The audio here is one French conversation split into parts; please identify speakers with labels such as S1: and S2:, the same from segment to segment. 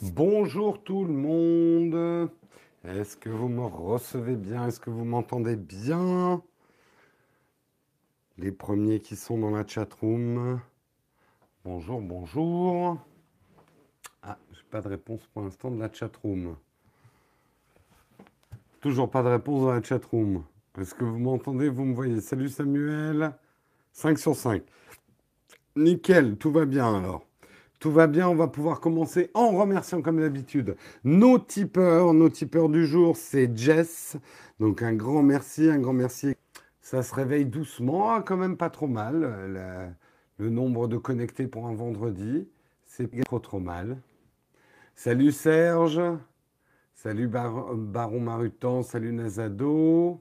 S1: Bonjour tout le monde. Est-ce que vous me recevez bien? Est-ce que vous m'entendez bien? Les premiers qui sont dans la chatroom. Bonjour, bonjour. Ah, j'ai pas de réponse pour l'instant de la chatroom. Toujours pas de réponse dans la chatroom. Est-ce que vous m'entendez? Vous me voyez? Salut Samuel. 5 sur 5. Nickel, tout va bien alors. Tout va bien, on va pouvoir commencer en remerciant comme d'habitude nos tipeurs. Nos tipeurs du jour, c'est Jess. Donc un grand merci, un grand merci. Ça se réveille doucement, quand même pas trop mal. Le nombre de connectés pour un vendredi, c'est pas trop mal. Salut Serge, salut Baron Marutan, salut Nazado,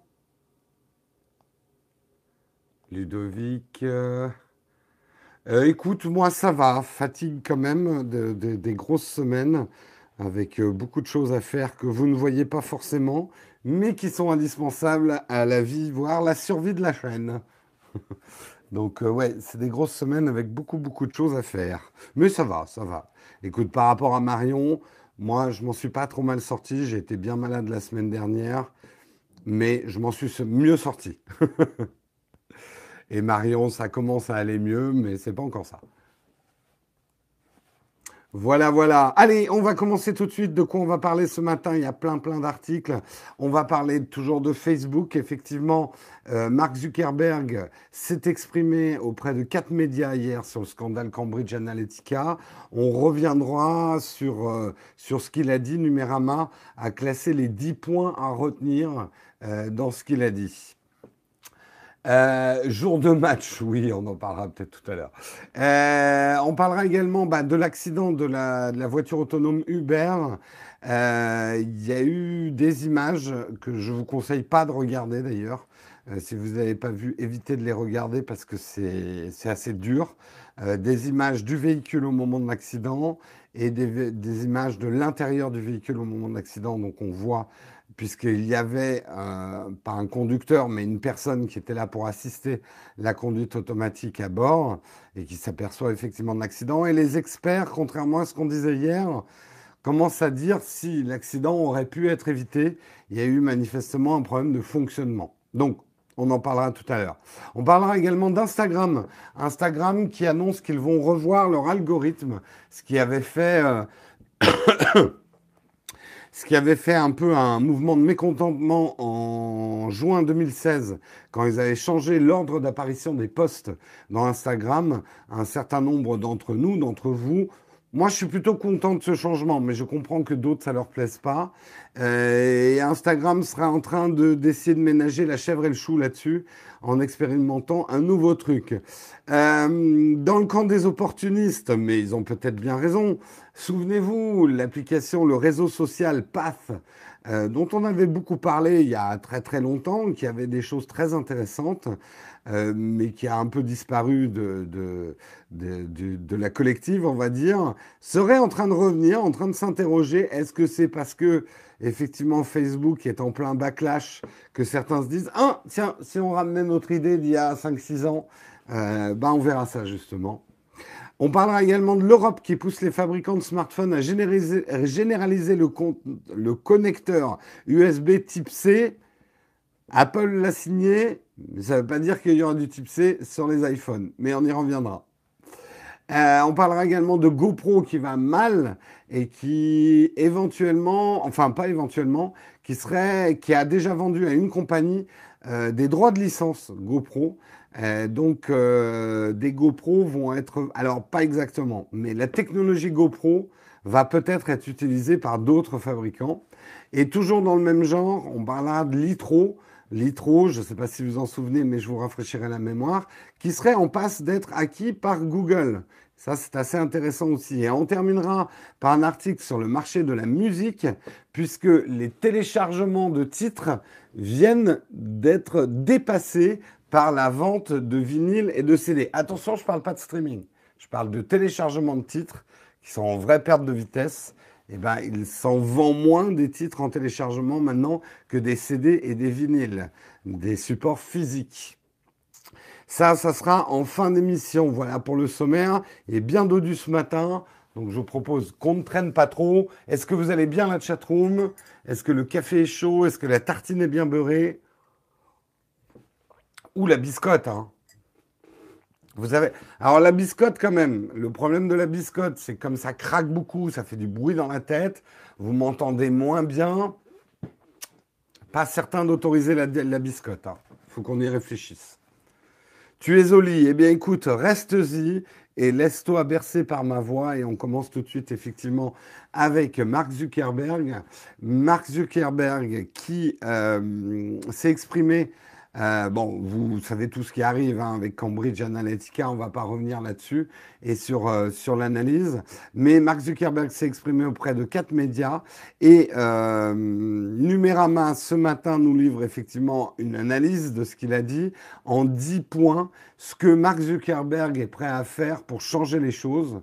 S1: Ludovic. Écoute, moi ça va, fatigue quand même des grosses semaines avec beaucoup de choses à faire que vous ne voyez pas forcément, mais qui sont indispensables à la vie, voire la survie de la chaîne. Donc ouais, c'est des grosses semaines avec beaucoup beaucoup de choses à faire. Mais ça va, ça va. Écoute, par rapport à Marion, moi je m'en suis pas trop mal sorti, j'ai été bien malade la semaine dernière, mais je m'en suis mieux sorti. Et Marion, ça commence à aller mieux, mais c'est pas encore ça. Voilà, voilà. Allez, on va commencer tout de suite. De quoi on va parler ce matin? Il y a plein d'articles. On va parler toujours de Facebook. Effectivement, Mark Zuckerberg s'est exprimé auprès de 4 médias hier sur le scandale Cambridge Analytica. On reviendra sur ce qu'il a dit. Numérama a classé les 10 points à retenir dans ce qu'il a dit. Jour de match, oui, on en parlera peut-être tout à l'heure. On parlera également de l'accident de la voiture autonome Uber. Il y a eu des images que je vous conseille pas de regarder d'ailleurs. Si vous n'avez pas vu, évitez de les regarder parce que c'est assez dur. Des images du véhicule au moment de l'accident et des images de l'intérieur du véhicule au moment de l'accident. Donc on voit puisqu'il y avait, pas un conducteur, mais une personne qui était là pour assister la conduite automatique à bord et qui s'aperçoit effectivement de l'accident. Et les experts, contrairement à ce qu'on disait hier, commencent à dire si l'accident aurait pu être évité. Il y a eu manifestement un problème de fonctionnement. Donc, on en parlera tout à l'heure. On parlera également d'Instagram. Instagram qui annonce qu'ils vont revoir leur algorithme, ce qui avait fait... Ce qui avait fait un peu un mouvement de mécontentement en juin 2016, quand ils avaient changé l'ordre d'apparition des posts dans Instagram, un certain nombre d'entre nous, d'entre vous, moi je suis plutôt content de ce changement, mais je comprends que d'autres ça leur plaise pas. Et Instagram sera en train d'essayer de ménager la chèvre et le chou là-dessus, en expérimentant un nouveau truc. Dans le camp des opportunistes, mais ils ont peut-être bien raison, souvenez-vous, l'application, le réseau social Path, dont on avait beaucoup parlé il y a très longtemps, qui avait des choses très intéressantes, mais qui a un peu disparu de la collective, on va dire, serait en train de revenir, en train de s'interroger, est-ce que c'est parce que effectivement Facebook est en plein backlash que certains se disent, ah tiens, si on ramenait notre idée d'il y a 5-6 ans, on verra ça justement. On parlera également de l'Europe qui pousse les fabricants de smartphones à généraliser le connecteur USB type C. Apple l'a signé, mais ça ne veut pas dire qu'il y aura du type C sur les iPhones, mais on y reviendra. On parlera également de GoPro qui va mal et qui éventuellement, enfin pas éventuellement, qui a déjà vendu à une compagnie des droits de licence GoPro. Donc des GoPro vont être, alors pas exactement, mais la technologie GoPro va peut-être être utilisée par d'autres fabricants. Et toujours dans le même genre, on parlera de Litro. Litro, je ne sais pas si vous en souvenez, mais je vous rafraîchirai la mémoire, qui serait en passe d'être acquis par Google. Ça, c'est assez intéressant aussi. Et on terminera par un article sur le marché de la musique, puisque les téléchargements de titres viennent d'être dépassés par la vente de vinyles et de CD. Attention, je ne parle pas de streaming. Je parle de téléchargement de titres qui sont en vraie perte de vitesse. Eh ben, il s'en vend moins des titres en téléchargement maintenant que des CD et des vinyles, des supports physiques. Ça sera en fin d'émission. Voilà pour le sommaire. Et bien dodu ce matin. Donc je vous propose qu'on ne traîne pas trop. Est-ce que vous allez bien la chatroom? Est-ce que le café est chaud? Est-ce que la tartine est bien beurrée? Ou la biscotte, hein. Vous avez... Alors la biscotte quand même, le problème de la biscotte, c'est comme ça craque beaucoup, ça fait du bruit dans la tête, vous m'entendez moins bien. Pas certain d'autoriser la biscotte, hein. Faut qu'on y réfléchisse. Tu es au lit. Eh bien, écoute, reste-y et laisse-toi bercer par ma voix. Et on commence tout de suite, effectivement, avec Mark Zuckerberg. Mark Zuckerberg qui s'est exprimé. Bon, vous savez tout ce qui arrive hein, avec Cambridge Analytica, on ne va pas revenir là-dessus et sur l'analyse. Mais Mark Zuckerberg s'est exprimé auprès de 4 médias et Numérama ce matin nous livre effectivement une analyse de ce qu'il a dit en 10 points, ce que Mark Zuckerberg est prêt à faire pour changer les choses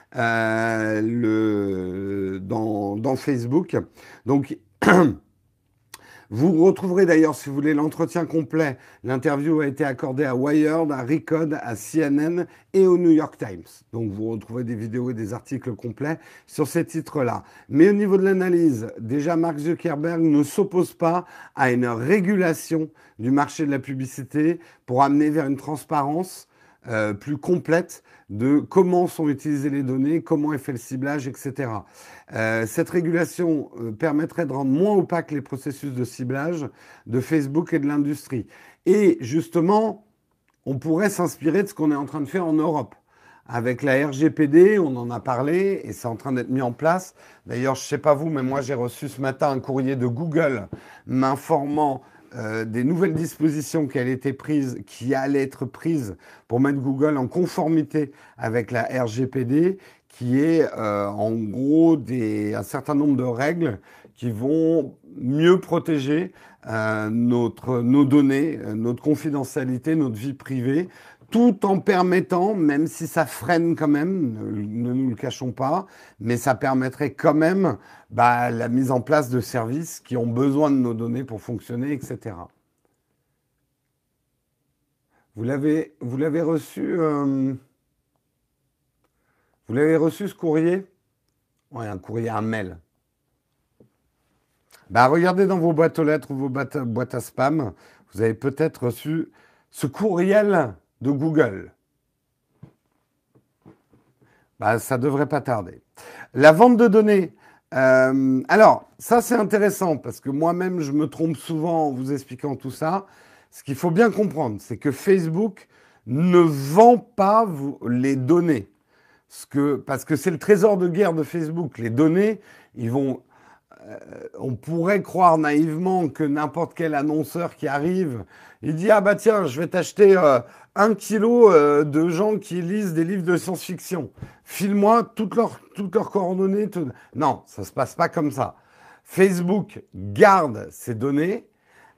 S1: dans Facebook. Donc, vous retrouverez d'ailleurs, si vous voulez, l'entretien complet. L'interview a été accordée à Wired, à Recode, à CNN et au New York Times. Donc vous retrouverez des vidéos et des articles complets sur ces titres-là. Mais au niveau de l'analyse, déjà Mark Zuckerberg ne s'oppose pas à une régulation du marché de la publicité pour amener vers une transparence plus complète de comment sont utilisées les données, comment est fait le ciblage, etc. Cette régulation permettrait de rendre moins opaques les processus de ciblage de Facebook et de l'industrie. Et justement, on pourrait s'inspirer de ce qu'on est en train de faire en Europe. Avec la RGPD, on en a parlé et c'est en train d'être mis en place. D'ailleurs, je ne sais pas vous, mais moi j'ai reçu ce matin un courrier de Google m'informant des nouvelles dispositions qui allaient être prises pour mettre Google en conformité avec la RGPD, qui est en gros un certain nombre de règles qui vont mieux protéger nos données, notre confidentialité, notre vie privée, tout en permettant, même si ça freine quand même, ne nous le cachons pas, mais ça permettrait quand même la mise en place de services qui ont besoin de nos données pour fonctionner, etc. Vous l'avez reçu, vous l'avez reçu ce courrier? Ouais, un courrier, un mail. Regardez dans vos boîtes aux lettres ou vos boîtes à spam, vous avez peut-être reçu ce courriel de Google. Ça devrait pas tarder. La vente de données. Alors, ça c'est intéressant parce que moi-même je me trompe souvent en vous expliquant tout ça. Ce qu'il faut bien comprendre, c'est que Facebook ne vend pas les données. Parce que c'est le trésor de guerre de Facebook. Les données, on pourrait croire naïvement que n'importe quel annonceur qui arrive, il dit ah bah tiens, je vais t'acheter 1 kilo de gens qui lisent des livres de science-fiction. File-moi toutes leurs coordonnées. Non, ça se passe pas comme ça. Facebook garde ces données.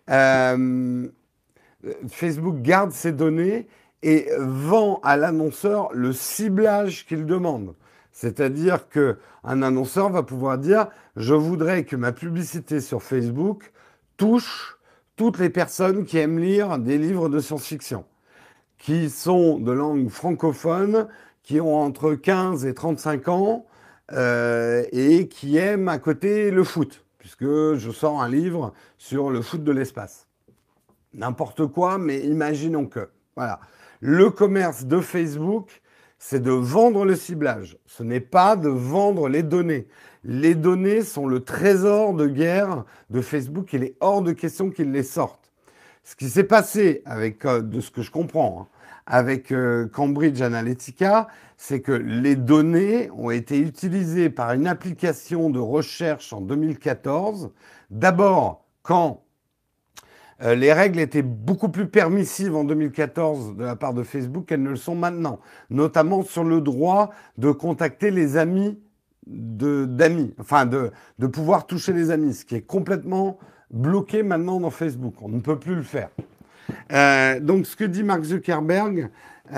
S1: Facebook garde ces données et vend à l'annonceur le ciblage qu'il demande. C'est-à-dire qu'un annonceur va pouvoir dire « Je voudrais que ma publicité sur Facebook touche toutes les personnes qui aiment lire des livres de science-fiction, qui sont de langue francophone, qui ont entre 15 et 35 ans et qui aiment à côté le foot, puisque je sors un livre sur le foot de l'espace. » N'importe quoi, mais imaginons que. Voilà. Le commerce de Facebook, c'est de vendre le ciblage. Ce n'est pas de vendre les données. Les données sont le trésor de guerre de Facebook. Il est hors de question qu'ils les sortent. Ce qui s'est passé avec, de ce que je comprends, hein, avec Cambridge Analytica, c'est que les données ont été utilisées par une application de recherche en 2014. D'abord, quand les règles étaient beaucoup plus permissives en 2014 de la part de Facebook qu'elles ne le sont maintenant, notamment sur le droit de contacter les amis d'amis, enfin de pouvoir toucher les amis, ce qui est complètement bloqué maintenant dans Facebook. On ne peut plus le faire. Donc ce que dit Mark Zuckerberg,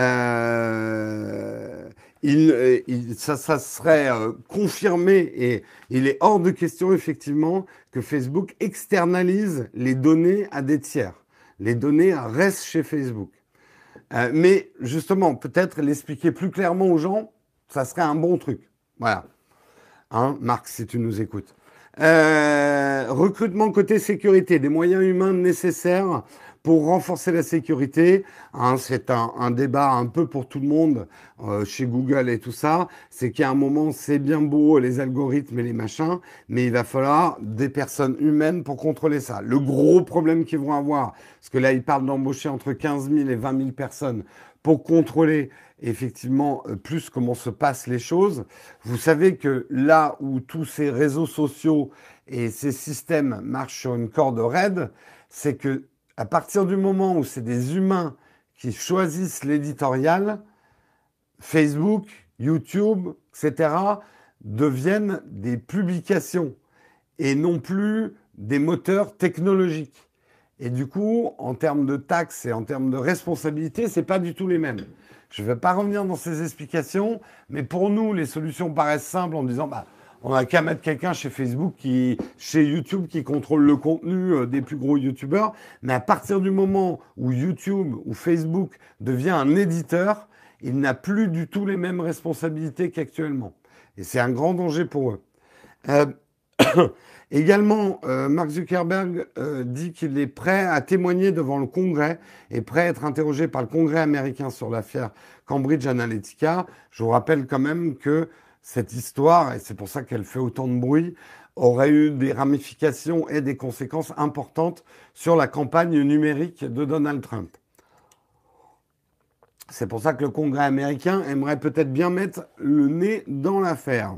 S1: ça serait confirmé et il est hors de question effectivement que Facebook externalise les données à des tiers. Les données restent chez Facebook. Mais justement, peut-être l'expliquer plus clairement aux gens, ça serait un bon truc. Voilà. Hein, Marc, si tu nous écoutes. Recrutement côté sécurité, des moyens humains nécessaires pour renforcer la sécurité. Hein, c'est un débat un peu pour tout le monde chez Google et tout ça. C'est qu'à un moment, c'est bien beau les algorithmes et les machins, mais il va falloir des personnes humaines pour contrôler ça. Le gros problème qu'ils vont avoir, parce que là, ils parlent d'embaucher entre 15 000 et 20 000 personnes pour contrôler effectivement plus comment se passent les choses. Vous savez que là où tous ces réseaux sociaux et ces systèmes marchent sur une corde raide, c'est que à partir du moment où c'est des humains qui choisissent l'éditorial, Facebook, YouTube, etc., deviennent des publications et non plus des moteurs technologiques. Et du coup, en termes de taxes et en termes de responsabilité, c'est pas du tout les mêmes. Je ne vais pas revenir dans ces explications, mais pour nous, les solutions paraissent simples en disant, bah, on n'a qu'à mettre quelqu'un chez Facebook, chez YouTube, qui contrôle le contenu des plus gros YouTubeurs. Mais à partir du moment où YouTube ou Facebook devient un éditeur, il n'a plus du tout les mêmes responsabilités qu'actuellement. Et c'est un grand danger pour eux. Euh, Également, Mark Zuckerberg dit qu'il est prêt à témoigner devant le Congrès et prêt à être interrogé par le Congrès américain sur l'affaire Cambridge Analytica. Je vous rappelle quand même que cette histoire, et c'est pour ça qu'elle fait autant de bruit, aurait eu des ramifications et des conséquences importantes sur la campagne numérique de Donald Trump. C'est pour ça que le Congrès américain aimerait peut-être bien mettre le nez dans l'affaire.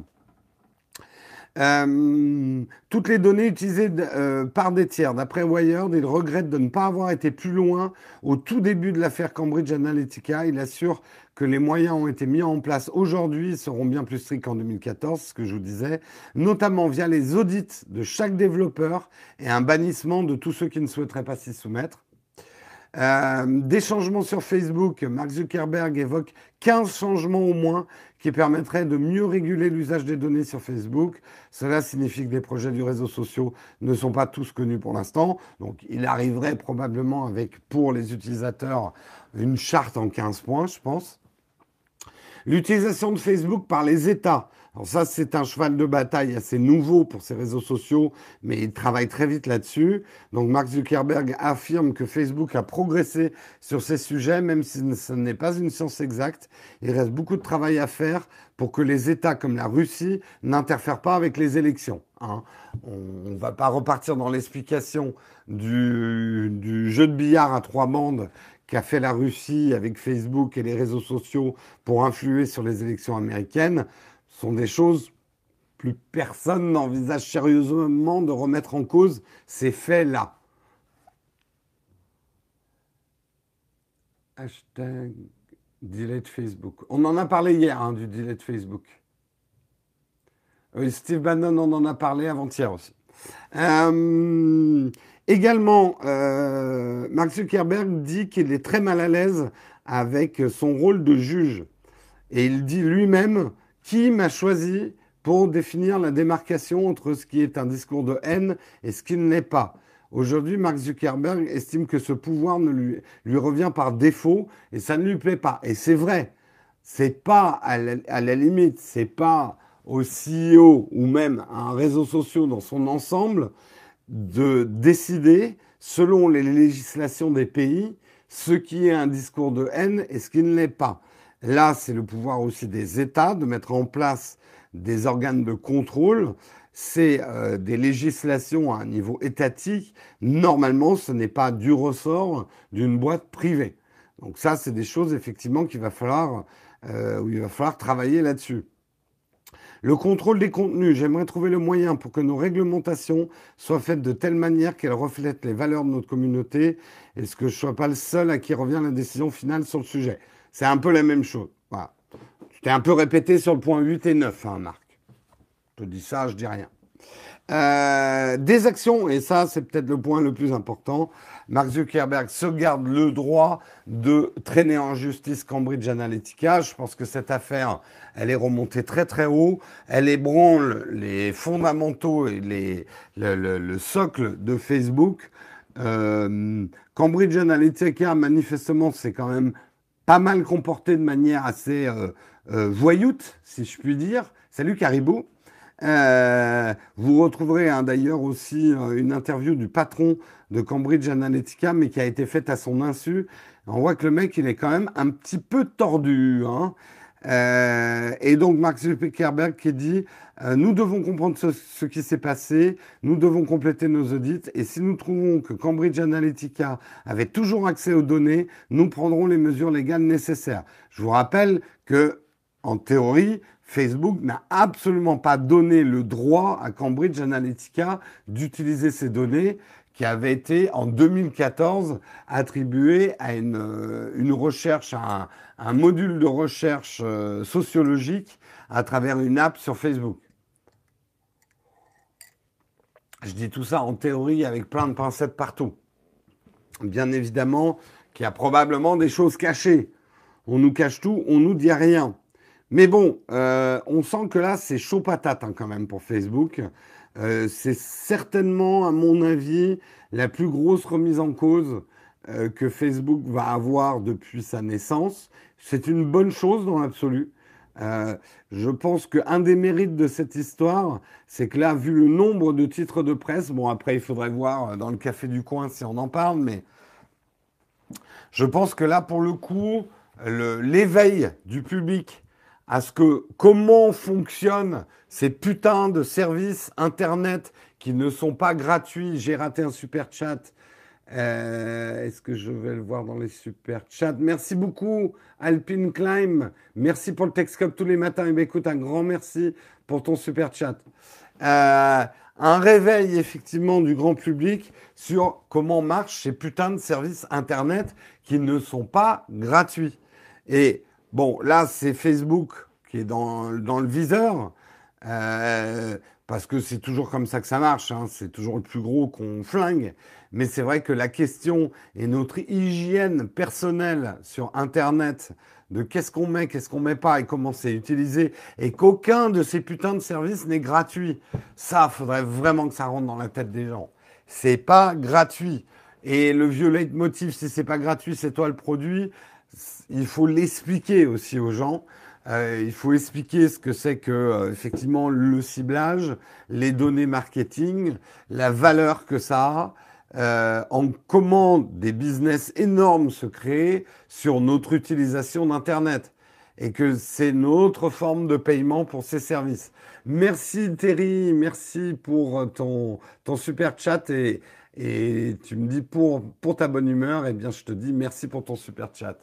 S1: Toutes les données utilisées par des tiers. D'après Wired, il regrette de ne pas avoir été plus loin au tout début de l'affaire Cambridge Analytica. Il assure que les moyens ont été mis en place aujourd'hui, seront bien plus stricts qu'en 2014, ce que je vous disais, notamment via les audits de chaque développeur et un bannissement de tous ceux qui ne souhaiteraient pas s'y soumettre. Des changements sur Facebook, Mark Zuckerberg évoque 15 changements au moins qui permettraient de mieux réguler l'usage des données sur Facebook. Cela signifie que les projets du réseau social ne sont pas tous connus pour l'instant. Donc il arriverait probablement avec, pour les utilisateurs, une charte en 15 points, je pense. L'utilisation de Facebook par les États. Alors ça, c'est un cheval de bataille assez nouveau pour ces réseaux sociaux, mais ils travaillent très vite là-dessus. Donc Mark Zuckerberg affirme que Facebook a progressé sur ces sujets, même si ce n'est pas une science exacte. Il reste beaucoup de travail à faire pour que les États comme la Russie n'interfèrent pas avec les élections. Hein. On ne va pas repartir dans l'explication du jeu de billard à 3 bandes qu'a fait la Russie avec Facebook et les réseaux sociaux pour influer sur les élections américaines. Sont des choses plus personne n'envisage sérieusement de remettre en cause ces faits-là. Hashtag delete Facebook. On en a parlé hier hein, du delete Facebook. Steve Bannon, on en a parlé avant-hier aussi. Également, Mark Zuckerberg dit qu'il est très mal à l'aise avec son rôle de juge. Et il dit lui-même, qui m'a choisi pour définir la démarcation entre ce qui est un discours de haine et ce qui ne l'est pas. Aujourd'hui, Mark Zuckerberg estime que ce pouvoir lui revient par défaut et ça ne lui plaît pas. Et c'est vrai, c'est pas à la limite, c'est pas au CEO ou même à un réseau social dans son ensemble de décider, selon les législations des pays, ce qui est un discours de haine et ce qui ne l'est pas. Là, c'est le pouvoir aussi des États de mettre en place des organes de contrôle. C'est des législations à un niveau étatique. Normalement, ce n'est pas du ressort d'une boîte privée. Donc ça, c'est des choses effectivement où il va falloir travailler là-dessus. Le contrôle des contenus, j'aimerais trouver le moyen pour que nos réglementations soient faites de telle manière qu'elles reflètent les valeurs de notre communauté. Est-ce que je ne sois pas le seul à qui revient la décision finale sur le sujet? C'est un peu la même chose. Voilà. Je t'ai un peu répété sur le point 8 et 9, hein, Marc. Je te dis ça, je dis rien. Des actions, et ça c'est peut-être le point le plus important, Mark Zuckerberg se garde le droit de traîner en justice Cambridge Analytica. Je pense que cette affaire, elle est remontée très très haut, elle ébranle les fondamentaux et le socle de Facebook. Cambridge Analytica, manifestement, c'est quand même pas mal comporté de manière assez voyoute, si je puis dire. Salut Caribou. Vous retrouverez hein, d'ailleurs aussi une interview du patron de Cambridge Analytica, mais qui a été faite à son insu. On voit que le mec, il est quand même un petit peu tordu, hein. Et donc Mark Zuckerberg qui dit nous devons comprendre ce qui s'est passé, nous devons compléter nos audits, et si nous trouvons que Cambridge Analytica avait toujours accès aux données, nous prendrons les mesures légales nécessaires. Je vous rappelle que, en théorie, Facebook n'a absolument pas donné le droit à Cambridge Analytica d'utiliser ces données qui avaient été en 2014 attribuées à une recherche, à un module de recherche sociologique à travers une app sur Facebook. Je dis tout ça en théorie avec plein de pincettes partout. Bien évidemment qu'il y a probablement des choses cachées. On nous cache tout, on nous dit rien. Mais bon, on sent que là, c'est chaud patate hein, quand même pour Facebook. C'est certainement, à mon avis, la plus grosse remise en cause que Facebook va avoir depuis sa naissance. C'est une bonne chose dans l'absolu. Je pense qu'un des mérites de cette histoire, c'est que là, vu le nombre de titres de presse, bon après il faudrait voir dans le café du coin si on en parle, mais je pense que là, pour le coup, l'éveil du public à ce que comment fonctionnent ces putains de services Internet qui ne sont pas gratuits. J'ai raté un super chat. Est-ce que je vais le voir dans les super chats? Merci beaucoup, Alpine Climb. Merci pour le Texcope tous les matins. Et bien, écoute, un grand merci pour ton super chat. Un réveil, effectivement, du grand public sur comment marchent ces putains de services Internet qui ne sont pas gratuits. Et bon, là, c'est Facebook qui est dans le viseur. Parce que c'est toujours comme ça que ça marche, hein. C'est toujours le plus gros qu'on flingue. Mais c'est vrai que la question et notre hygiène personnelle sur Internet de qu'est-ce qu'on met pas et comment c'est utilisé, et qu'aucun de ces putains de services n'est gratuit. Ça, faudrait vraiment que ça rentre dans la tête des gens. C'est pas gratuit. Et le vieux leitmotiv, si c'est pas gratuit, c'est toi le produit. Il faut l'expliquer aussi aux gens. Il faut expliquer ce que c'est que effectivement le ciblage, les données marketing, la valeur que ça a, en comment des business énormes se créent sur notre utilisation d'Internet et que c'est notre forme de paiement pour ces services. Merci Terry, merci pour ton super chat et tu me dis pour ta bonne humeur, eh bien je te dis merci pour ton super chat.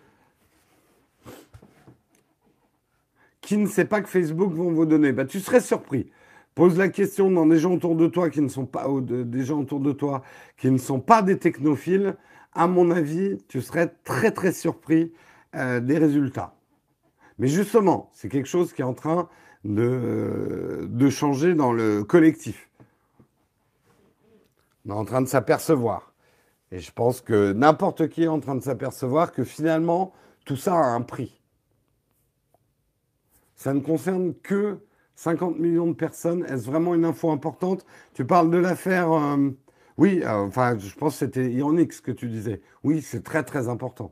S1: Qui ne sait pas que Facebook vont vous donner? Bah, tu serais surpris. Pose la question dans des gens autour de toi qui ne sont pas des gens autour de toi qui ne sont pas des technophiles. À mon avis, tu serais très très surpris des résultats. Mais justement, c'est quelque chose qui est en train de changer dans le collectif. On est en train de s'apercevoir. Et je pense que n'importe qui est en train de s'apercevoir que finalement, tout ça a un prix. Ça ne concerne que 50 millions de personnes. Est-ce vraiment une info importante? Tu parles de l'affaire... oui, enfin, je pense que c'était ironique ce que tu disais. Oui, c'est très très important.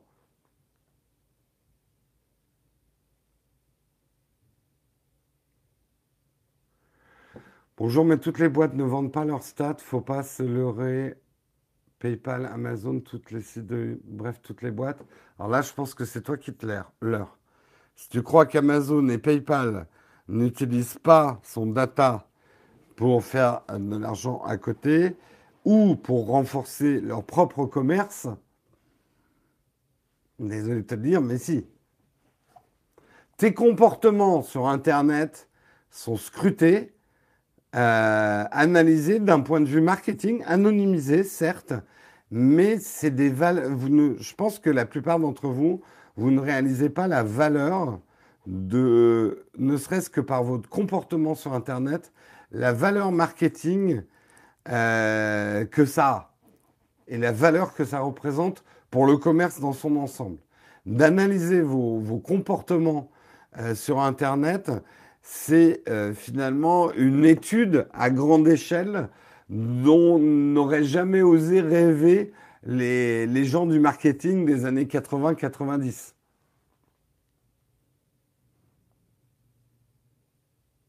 S1: Bonjour, mais toutes les boîtes ne vendent pas leurs stats. Faut pas se leurrer. PayPal, Amazon, toutes les sites de... Bref, toutes les boîtes. Alors là, je pense que c'est toi qui te leurres. Si tu crois qu'Amazon et PayPal n'utilisent pas son data pour faire de l'argent à côté ou pour renforcer leur propre commerce, désolé de te le dire, mais si. Tes comportements sur Internet sont scrutés, analysés d'un point de vue marketing, anonymisés, certes, mais c'est des valeurs. Je pense que la plupart d'entre vous, vous ne réalisez pas la valeur de, ne serait-ce que par votre comportement sur Internet, la valeur marketing que ça a et la valeur que ça représente pour le commerce dans son ensemble. D'analyser vos comportements sur Internet, c'est finalement une étude à grande échelle dont n'auraient jamais osé rêver les gens du marketing des années 80-90.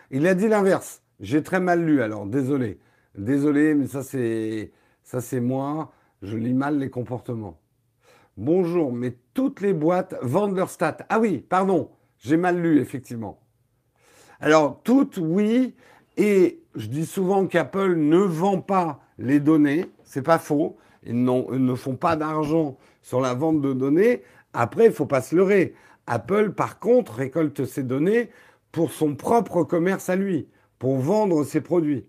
S1: Il a dit l'inverse. J'ai très mal lu, alors désolé. Désolé, mais ça c'est moi. Je lis mal les comportements. Bonjour, mais toutes les boîtes vendent leurs stats. Ah oui, pardon, j'ai mal lu, effectivement. Alors, toutes, oui, et je dis souvent qu'Apple ne vend pas les données, c'est pas faux, ils ne font pas d'argent sur la vente de données. Après, il faut pas se leurrer. Apple, par contre, récolte ces données pour son propre commerce à lui, pour vendre ses produits.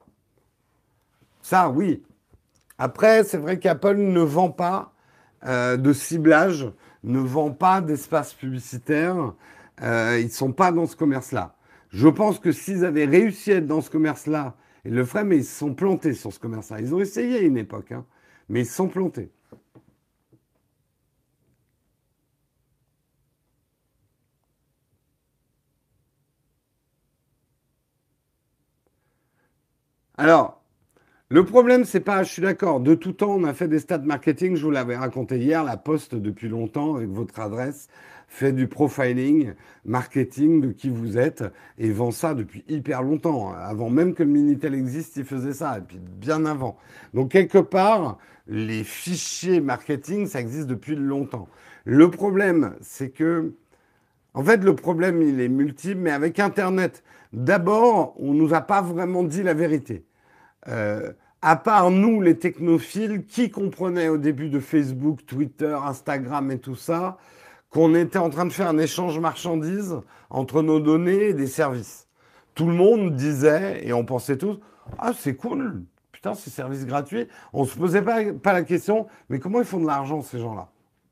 S1: Ça, oui. Après, c'est vrai qu'Apple ne vend pas de ciblage, ne vend pas d'espace publicitaire. Ils ne sont pas dans ce commerce-là. Je pense que s'ils avaient réussi à être dans ce commerce-là, ils le feraient, mais ils se sont plantés sur ce commerce-là. Ils ont essayé à une époque, hein, mais ils se sont plantés. Alors, le problème, c'est pas, je suis d'accord, de tout temps, on a fait des stats marketing, je vous l'avais raconté hier, la Poste, depuis longtemps, avec votre adresse, fait du profiling, marketing de qui vous êtes, et vend ça depuis hyper longtemps. Avant même que le Minitel existe, ils faisaient ça, et puis bien avant. Donc, quelque part, les fichiers marketing, ça existe depuis longtemps. Le problème, c'est que, en fait, le problème, il est multiple, mais avec Internet, d'abord, on nous a pas vraiment dit la vérité. Euh, à part nous, les technophiles, qui comprenaient au début de Facebook, Twitter, Instagram et tout ça, qu'on était en train de faire un échange marchandises entre nos données et des services. Tout le monde disait, et on pensait tous, ah c'est cool, putain c'est service gratuit. On se posait pas la question, mais comment ils font de l'argent ces gens-là?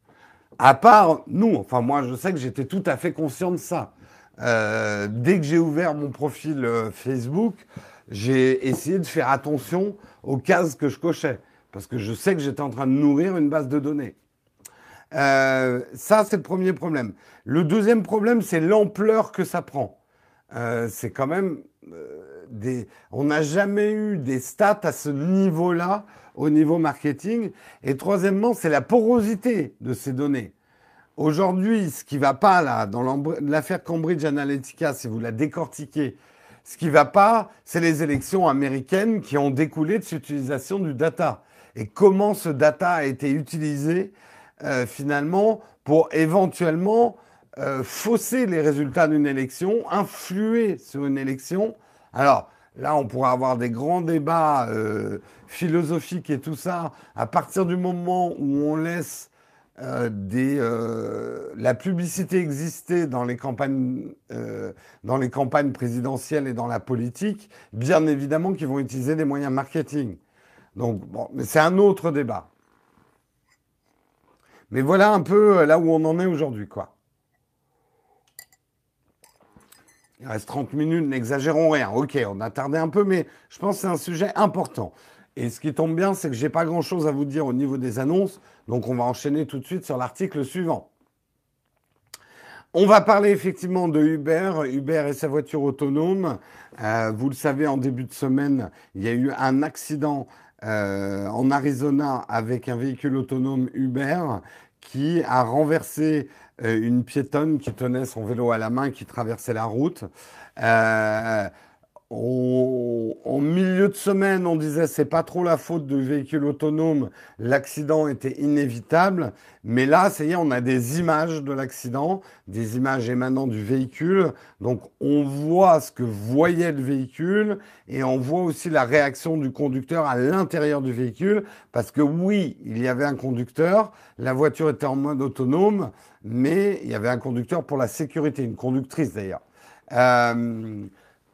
S1: À part nous, enfin moi je sais que j'étais tout à fait conscient de ça. Dès que j'ai ouvert mon profil Facebook, j'ai essayé de faire attention aux cases que je cochais, parce que je sais que j'étais en train de nourrir une base de données. Ça, c'est le premier problème. Le deuxième problème, c'est l'ampleur que ça prend. C'est quand même des... On n'a jamais eu des stats à ce niveau-là, au niveau marketing. Et troisièmement, c'est la porosité de ces données. Aujourd'hui, ce qui va pas là, dans l'affaire Cambridge Analytica, si vous la décortiquez, ce qui va pas, c'est les élections américaines qui ont découlé de cette utilisation du data. Et comment ce data a été utilisé finalement pour éventuellement fausser les résultats d'une élection, influer sur une élection. Alors là, on pourrait avoir des grands débats philosophiques et tout ça, à partir du moment où on laisse la publicité existait dans les campagnes présidentielles et dans la politique, bien évidemment qu'ils vont utiliser des moyens marketing. Donc, bon, mais c'est un autre débat. Mais voilà un peu là où on en est aujourd'hui, quoi. Il reste 30 minutes, n'exagérons rien. Ok, on a tardé un peu, mais je pense que c'est un sujet important. Et ce qui tombe bien, c'est que j'ai pas grand-chose à vous dire au niveau des annonces, donc on va enchaîner tout de suite sur l'article suivant. On va parler effectivement de Uber, Uber et sa voiture autonome. Vous le savez, en début de semaine, il y a eu un accident en Arizona avec un véhicule autonome Uber qui a renversé une piétonne qui tenait son vélo à la main, qui traversait la route. Euh, en milieu de semaine, on disait c'est pas trop la faute du véhicule autonome, l'accident était inévitable. Mais là, ça y est, on a des images de l'accident, des images émanant du véhicule. Donc, on voit ce que voyait le véhicule et on voit aussi la réaction du conducteur à l'intérieur du véhicule. Parce que oui, il y avait un conducteur, la voiture était en mode autonome, mais il y avait un conducteur pour la sécurité, une conductrice d'ailleurs. Euh,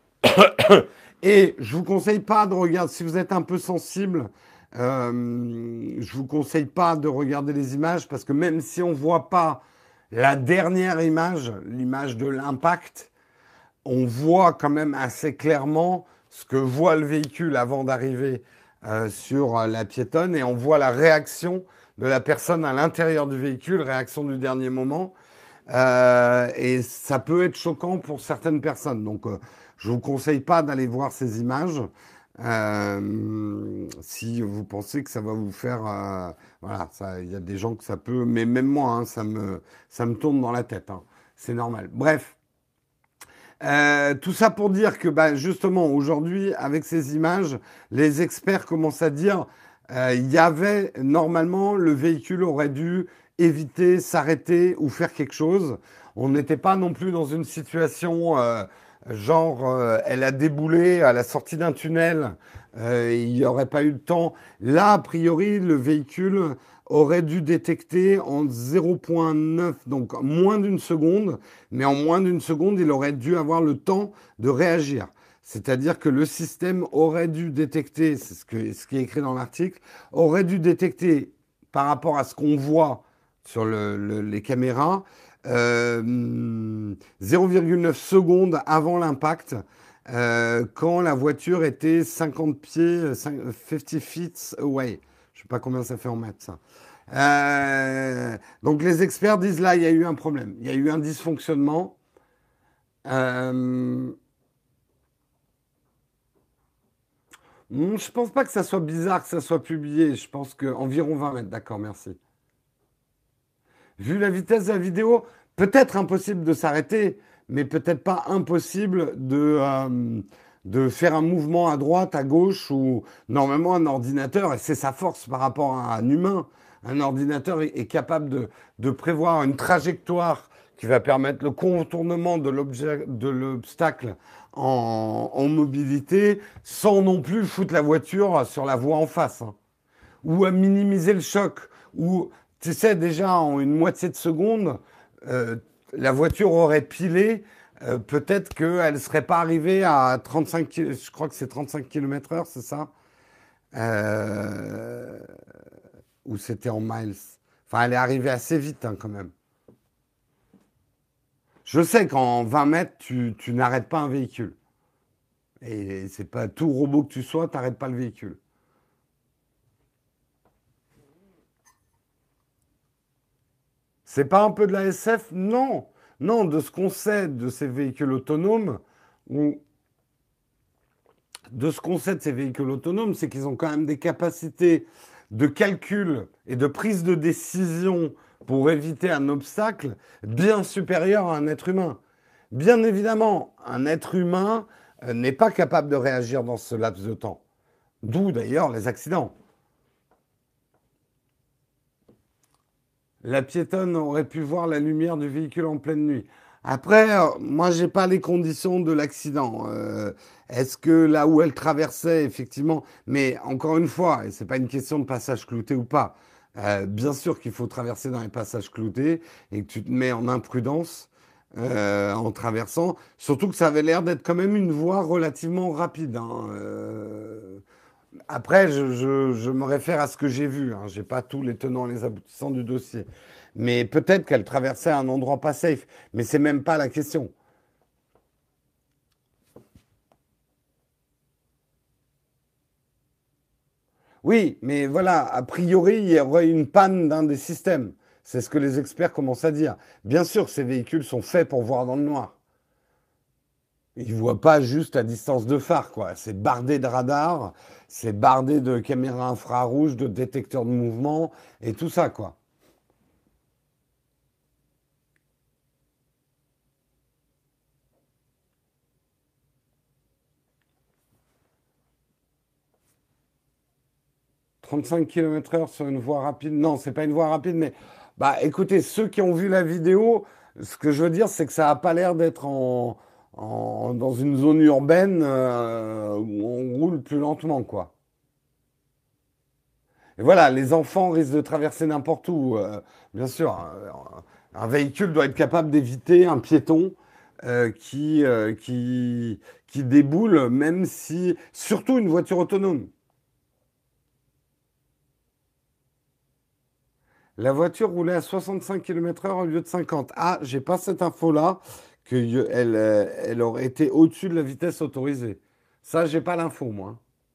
S1: Et je vous conseille pas de regarder, si vous êtes un peu sensible, je vous conseille pas de regarder les images parce que même si on voit pas la dernière image, l'image de l'impact, on voit quand même assez clairement ce que voit le véhicule avant d'arriver sur la piétonne et on voit la réaction de la personne à l'intérieur du véhicule, réaction du dernier moment. Et ça peut être choquant pour certaines personnes. Donc, je vous conseille pas d'aller voir ces images si vous pensez que ça va vous faire. Voilà, ça, il y a des gens que ça peut, mais même moi, hein, ça me tourne dans la tête. Hein. C'est normal. Bref, Tout ça pour dire que bah, justement aujourd'hui, avec ces images, les experts commencent à dire il y avait normalement le véhicule aurait dû éviter, s'arrêter ou faire quelque chose. On n'était pas non plus dans une situation genre elle a déboulé à la sortie d'un tunnel, il n'y aurait pas eu le temps. Là, a priori, le véhicule aurait dû détecter en 0,9, donc moins d'une seconde, mais en moins d'une seconde, il aurait dû avoir le temps de réagir. C'est-à-dire que le système aurait dû détecter, c'est ce qui est écrit dans l'article, aurait dû détecter par rapport à ce qu'on voit sur les caméras, 0,9 secondes avant l'impact, quand la voiture était 50 pieds, 50 feet away. Je ne sais pas combien ça fait en mètres, ça. Donc les experts disent là, il y a eu un problème, il y a eu un dysfonctionnement. Euh, je pense pas que ça soit bizarre que ça soit publié. Je pense que environ 20 mètres. D'accord, merci. Vu la vitesse de la vidéo, peut-être impossible de s'arrêter, mais peut-être pas impossible de faire un mouvement à droite, à gauche, ou normalement un ordinateur, et c'est sa force par rapport à un humain, un ordinateur est capable de prévoir une trajectoire qui va permettre le contournement de l'obstacle en mobilité sans non plus foutre la voiture sur la voie en face, hein, ou à minimiser le choc, ou tu sais déjà en une moitié de seconde, euh, la voiture aurait pilé, peut-être qu'elle ne serait pas arrivée à 35 je crois que c'est 35 km heure, c'est ça. Euh, ou c'était en miles. Enfin, elle est arrivée assez vite hein, quand même. Je sais qu'en 20 mètres, tu n'arrêtes pas un véhicule. Et c'est pas tout robot que tu sois, tu n'arrêtes pas le véhicule. C'est pas un peu de la SF? Non. Non, de ce qu'on sait de ces véhicules autonomes, ou de ce qu'on sait de ces véhicules autonomes, c'est qu'ils ont quand même des capacités de calcul et de prise de décision pour éviter un obstacle bien supérieures à un être humain. Bien évidemment, un être humain n'est pas capable de réagir dans ce laps de temps. D'où d'ailleurs les accidents. La piétonne aurait pu voir la lumière du véhicule en pleine nuit. Après, moi, j'ai pas les conditions de l'accident. Est-ce que là où elle traversait, effectivement, mais encore une fois, et c'est pas une question de passage clouté ou pas. Bien sûr qu'il faut traverser dans les passages cloutés et que tu te mets en imprudence en traversant. Surtout que ça avait l'air d'être quand même une voie relativement rapide, hein. Après, je me réfère à ce que j'ai vu. Hein. J'ai pas tous les tenants et les aboutissants du dossier. Mais peut-être qu'elle traversait un endroit pas safe. Mais c'est même pas la question. Oui, mais voilà, a priori, il y aurait une panne d'un des systèmes. C'est ce que les experts commencent à dire. Bien sûr, ces véhicules sont faits pour voir dans le noir. Ils voient pas juste à distance de phare, quoi. C'est bardé de radars, c'est bardé de caméras infrarouges, de détecteurs de mouvement et tout ça, quoi. 35 km/h sur une voie rapide. Non, c'est pas une voie rapide, mais bah écoutez, ceux qui ont vu la vidéo, ce que je veux dire, c'est que ça n'a pas l'air d'être dans une zone urbaine où on roule plus lentement, quoi. Et voilà, les enfants risquent de traverser n'importe où. Bien sûr, un véhicule doit être capable d'éviter un piéton qui déboule, même si, surtout une voiture autonome. La voiture roulait à 65 km/h au lieu de 50. Ah, j'ai pas cette info-là, qu'elle aurait été au-dessus de la vitesse autorisée. Ça, j'ai pas l'info, moi.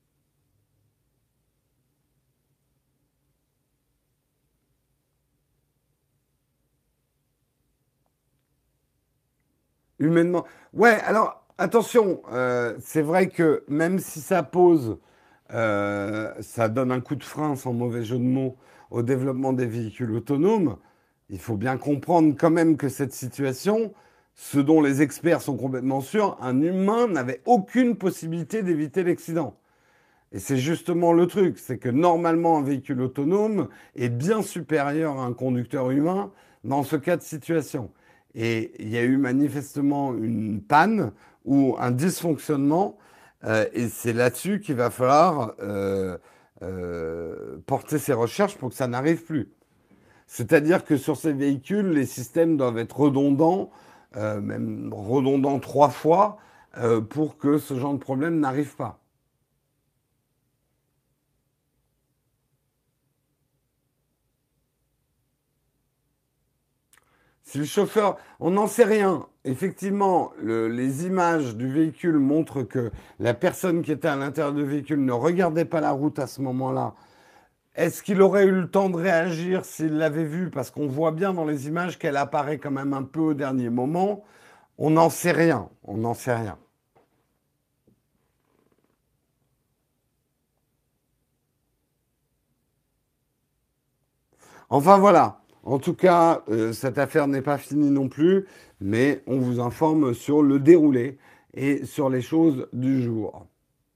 S1: Humainement. Ouais, alors, attention, c'est vrai que même si ça pose, ça donne un coup de frein, sans mauvais jeu de mots, au développement des véhicules autonomes, il faut bien comprendre quand même que cette situation, ce dont les experts sont complètement sûrs, un humain n'avait aucune possibilité d'éviter l'accident. Et c'est justement le truc, c'est que normalement un véhicule autonome est bien supérieur à un conducteur humain dans ce cas de situation. Et il y a eu manifestement une panne ou un dysfonctionnement, et c'est là-dessus qu'il va falloir porter ses recherches pour que ça n'arrive plus. C'est-à-dire que sur ces véhicules, les systèmes doivent être redondants, même redondants 3 fois, pour que ce genre de problème n'arrive pas. Si le chauffeur, on n'en sait rien. Effectivement, les images du véhicule montrent que la personne qui était à l'intérieur du véhicule ne regardait pas la route à ce moment-là. Est-ce qu'il aurait eu le temps de réagir s'il l'avait vue? Parce qu'on voit bien dans les images qu'elle apparaît quand même un peu au dernier moment. On n'en sait rien. On n'en sait rien. Enfin voilà. En tout cas, cette affaire n'est pas finie non plus, mais on vous informe sur le déroulé et sur les choses du jour.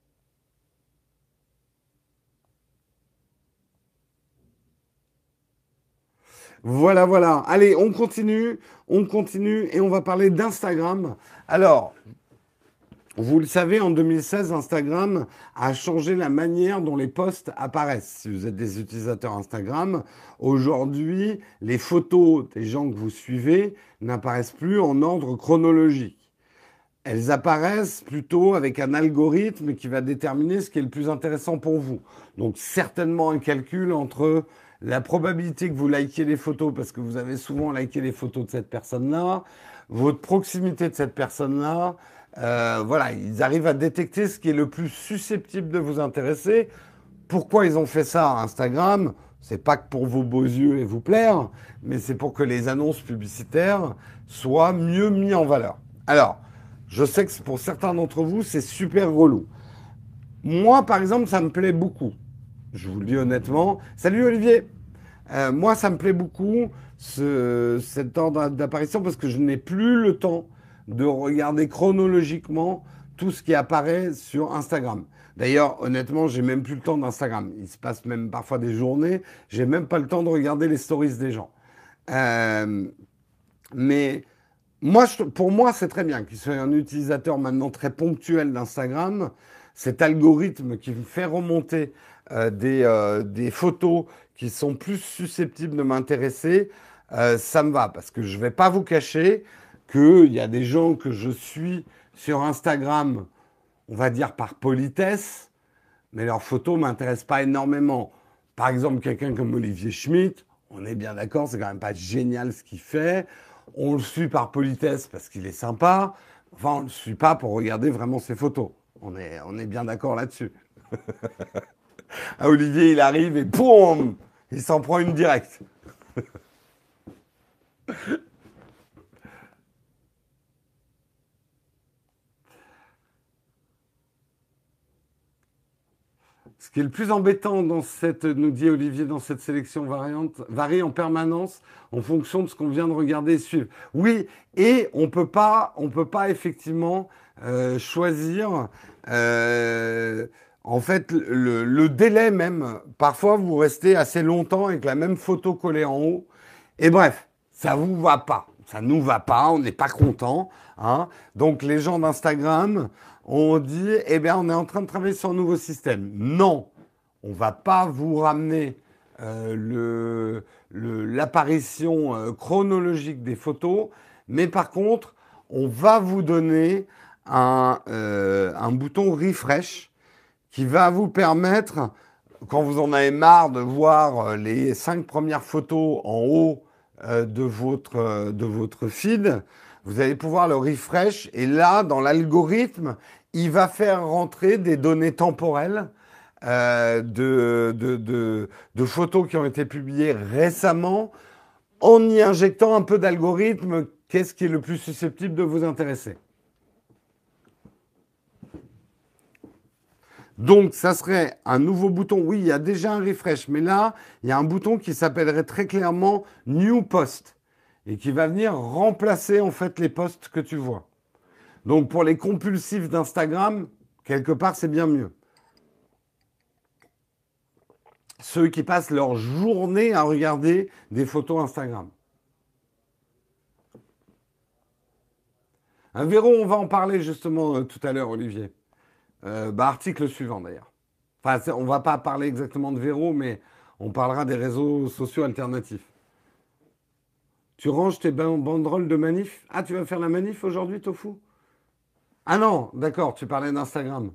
S1: Voilà, voilà. Allez, on continue et on va parler d'Instagram. Alors, vous le savez, en 2016, Instagram a changé la manière dont les posts apparaissent. Si vous êtes des utilisateurs Instagram, aujourd'hui, les photos des gens que vous suivez n'apparaissent plus en ordre chronologique. Elles apparaissent plutôt avec un algorithme qui va déterminer ce qui est le plus intéressant pour vous. Donc certainement un calcul entre la probabilité que vous likiez les photos parce que vous avez souvent liké les photos de cette personne-là, votre proximité de cette personne-là. Voilà, ils arrivent à détecter ce qui est le plus susceptible de vous intéresser. Pourquoi ils ont fait ça à Instagram? C'est pas que pour vos beaux yeux et vous plaire, mais c'est pour que les annonces publicitaires soient mieux mis en valeur. Alors, je sais que pour certains d'entre vous, c'est super relou. Moi, par exemple, ça me plaît beaucoup. Je vous le dis honnêtement. Salut Olivier. Moi, ça me plaît beaucoup cet ordre d'apparition parce que je n'ai plus le temps de regarder chronologiquement tout ce qui apparaît sur Instagram. D'ailleurs, honnêtement, j'ai même plus le temps d'Instagram. Il se passe même parfois des journées, j'ai même pas le temps de regarder les stories des gens. Euh, mais moi, pour moi, c'est très bien qu'il soit un utilisateur maintenant très ponctuel d'Instagram. Cet algorithme qui me fait remonter des photos qui sont plus susceptibles de m'intéresser, ça me va. Parce que je ne vais pas vous cacher qu'il y a des gens que je suis sur Instagram, on va dire par politesse, mais leurs photos ne m'intéressent pas énormément. Par exemple, quelqu'un comme Olivier Schmitt, on est bien d'accord, c'est quand même pas génial ce qu'il fait. On le suit par politesse parce qu'il est sympa. Enfin, on ne le suit pas pour regarder vraiment ses photos. On est bien d'accord là-dessus. Ah, Olivier, il arrive et boum, il s'en prend une directe. Ce qui est le plus embêtant dans cette, nous dit Olivier, dans cette sélection variante, varie en permanence en fonction de ce qu'on vient de regarder et suivre. Oui, et on peut pas effectivement choisir. En fait, le délai même, parfois vous restez assez longtemps avec la même photo collée en haut. Et bref, ça vous va pas. Ça nous va pas, on n'est pas content. Hein. Donc les gens d'Instagram ont dit, eh bien, on est en train de travailler sur un nouveau système. Non, on va pas vous ramener l'apparition chronologique des photos, mais par contre, on va vous donner un bouton refresh qui va vous permettre, quand vous en avez marre de voir les 5 premières photos en haut de votre feed, vous allez pouvoir le refresh et là, dans l'algorithme, il va faire rentrer des données temporelles de photos qui ont été publiées récemment en y injectant un peu d'algorithme. Qu'est-ce qui est le plus susceptible de vous intéresser? Donc, ça serait un nouveau bouton. Oui, il y a déjà un refresh, mais là, il y a un bouton qui s'appellerait très clairement New Post. et qui va venir remplacer en fait les posts que tu vois. Donc pour les compulsifs d'Instagram, quelque part, c'est bien mieux. Ceux qui passent leur journée à regarder des photos Instagram. Un Véro, on va en parler justement tout à l'heure, Olivier. Article suivant d'ailleurs. Enfin, on va pas parler exactement de Véro, mais on parlera des réseaux sociaux alternatifs. Tu ranges tes banderoles de manif? Ah, tu vas faire la manif aujourd'hui, Tofu? Ah non, d'accord, tu parlais d'Instagram.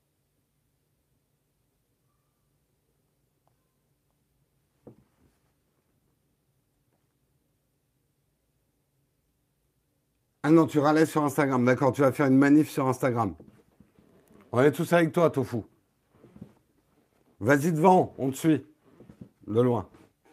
S1: Ah non, tu râlais sur Instagram. D'accord, tu vas faire une manif sur Instagram. On est tous avec toi, Tofu. Vas-y devant, on te suit. De loin.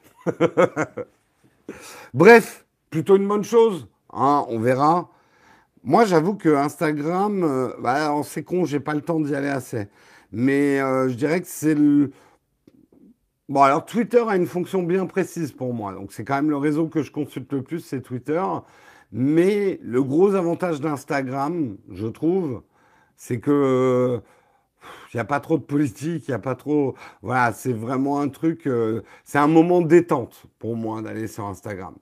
S1: Bref, plutôt une bonne chose. Hein, on verra. Moi, j'avoue que Instagram, c'est con, j'ai pas le temps d'y aller assez. Mais je dirais que c'est le. Bon, alors Twitter a une fonction bien précise pour moi. Donc, c'est quand même le réseau que je consulte le plus, c'est Twitter. Mais le gros avantage d'Instagram, je trouve, c'est que il n'y a pas trop de politique, il n'y a pas trop. Voilà, c'est vraiment un truc. C'est un moment de détente pour moi d'aller sur Instagram.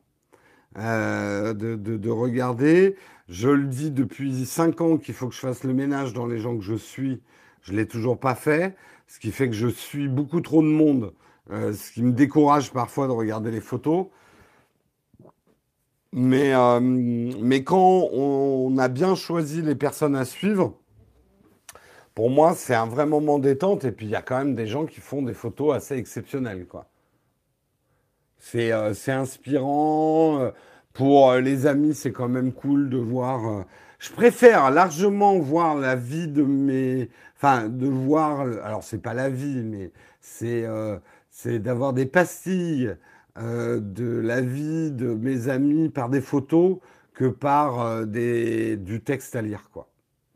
S1: De regarder. Je le dis depuis 5 ans qu'il faut que je fasse le ménage dans les gens que je suis. Je ne l'ai toujours pas fait, ce qui fait que je suis beaucoup trop de monde, ce qui me décourage parfois de regarder les photos. Mais quand on a bien choisi les personnes à suivre, pour moi, c'est un vrai moment détente. Et puis, il y a quand même des gens qui font des photos assez exceptionnelles, quoi. C'est inspirant. Pour les amis, c'est quand même cool de voir. Je préfère largement voir la vie de mes. Enfin, de voir. Alors, c'est pas la vie, mais c'est c'est d'avoir des pastilles de la vie de mes amis par des photos que par du texte à lire, quoi.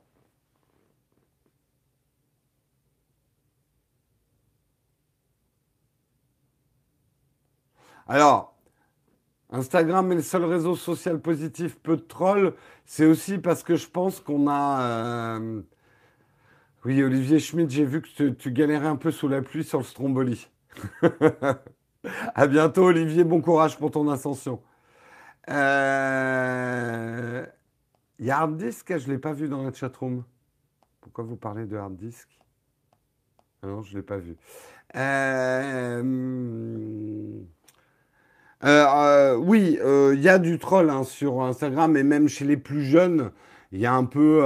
S1: Alors, Instagram est le seul réseau social positif peu de trolls. C'est aussi parce que je pense qu'on a. Oui, Olivier Schmitt, j'ai vu que tu galérais un peu sous la pluie sur le Stromboli. À bientôt, Olivier. Bon courage pour ton ascension. Euh, Il y a Hard Disk, je ne l'ai pas vu dans la chatroom. Pourquoi vous parlez de Hard Disk? Ah non, je ne l'ai pas vu. Euh, oui, il y a du troll hein, sur Instagram et même chez les plus jeunes, il y a un peu,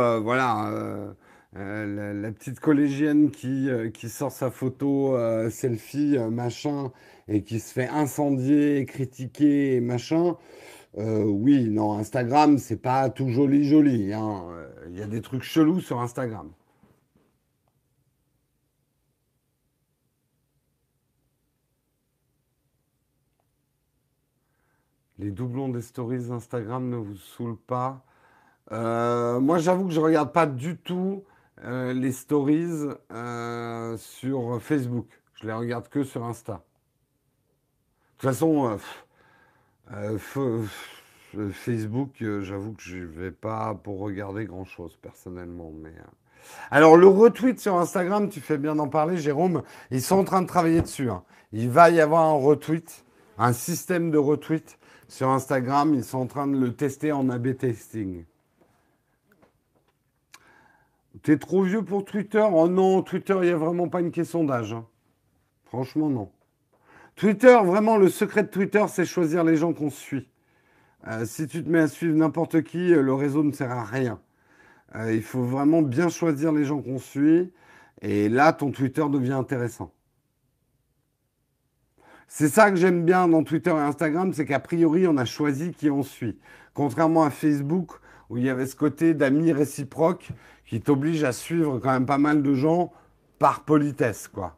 S1: la petite collégienne qui sort sa photo selfie, machin, et qui se fait incendier, critiquer, et machin. Oui, non, Instagram, c'est pas tout joli joli, hein. Il y a des trucs chelous sur Instagram. Les doublons des stories Instagram ne vous saoulent pas? Moi, j'avoue que je regarde pas du tout les stories sur Facebook. Je les regarde que sur Insta. De toute façon, Facebook, j'avoue que je vais pas pour regarder grand-chose personnellement. Alors, le retweet sur Instagram, tu fais bien d'en parler, Jérôme. Ils sont en train de travailler dessus, hein. Il va y avoir un retweet, un système de retweet sur Instagram. Ils sont en train de le tester en A/B testing. T'es trop vieux pour Twitter? Oh non, Twitter, il n'y a vraiment pas une question d'âge, hein. Franchement, non. Twitter, vraiment, le secret de Twitter, c'est choisir les gens qu'on suit. Si tu te mets à suivre n'importe qui, le réseau ne sert à rien. Il faut vraiment bien choisir les gens qu'on suit. Et là, ton Twitter devient intéressant. C'est ça que j'aime bien dans Twitter et Instagram, c'est qu'a priori, on a choisi qui on suit. Contrairement à Facebook, où il y avait ce côté d'amis réciproques qui t'oblige à suivre quand même pas mal de gens par politesse, quoi.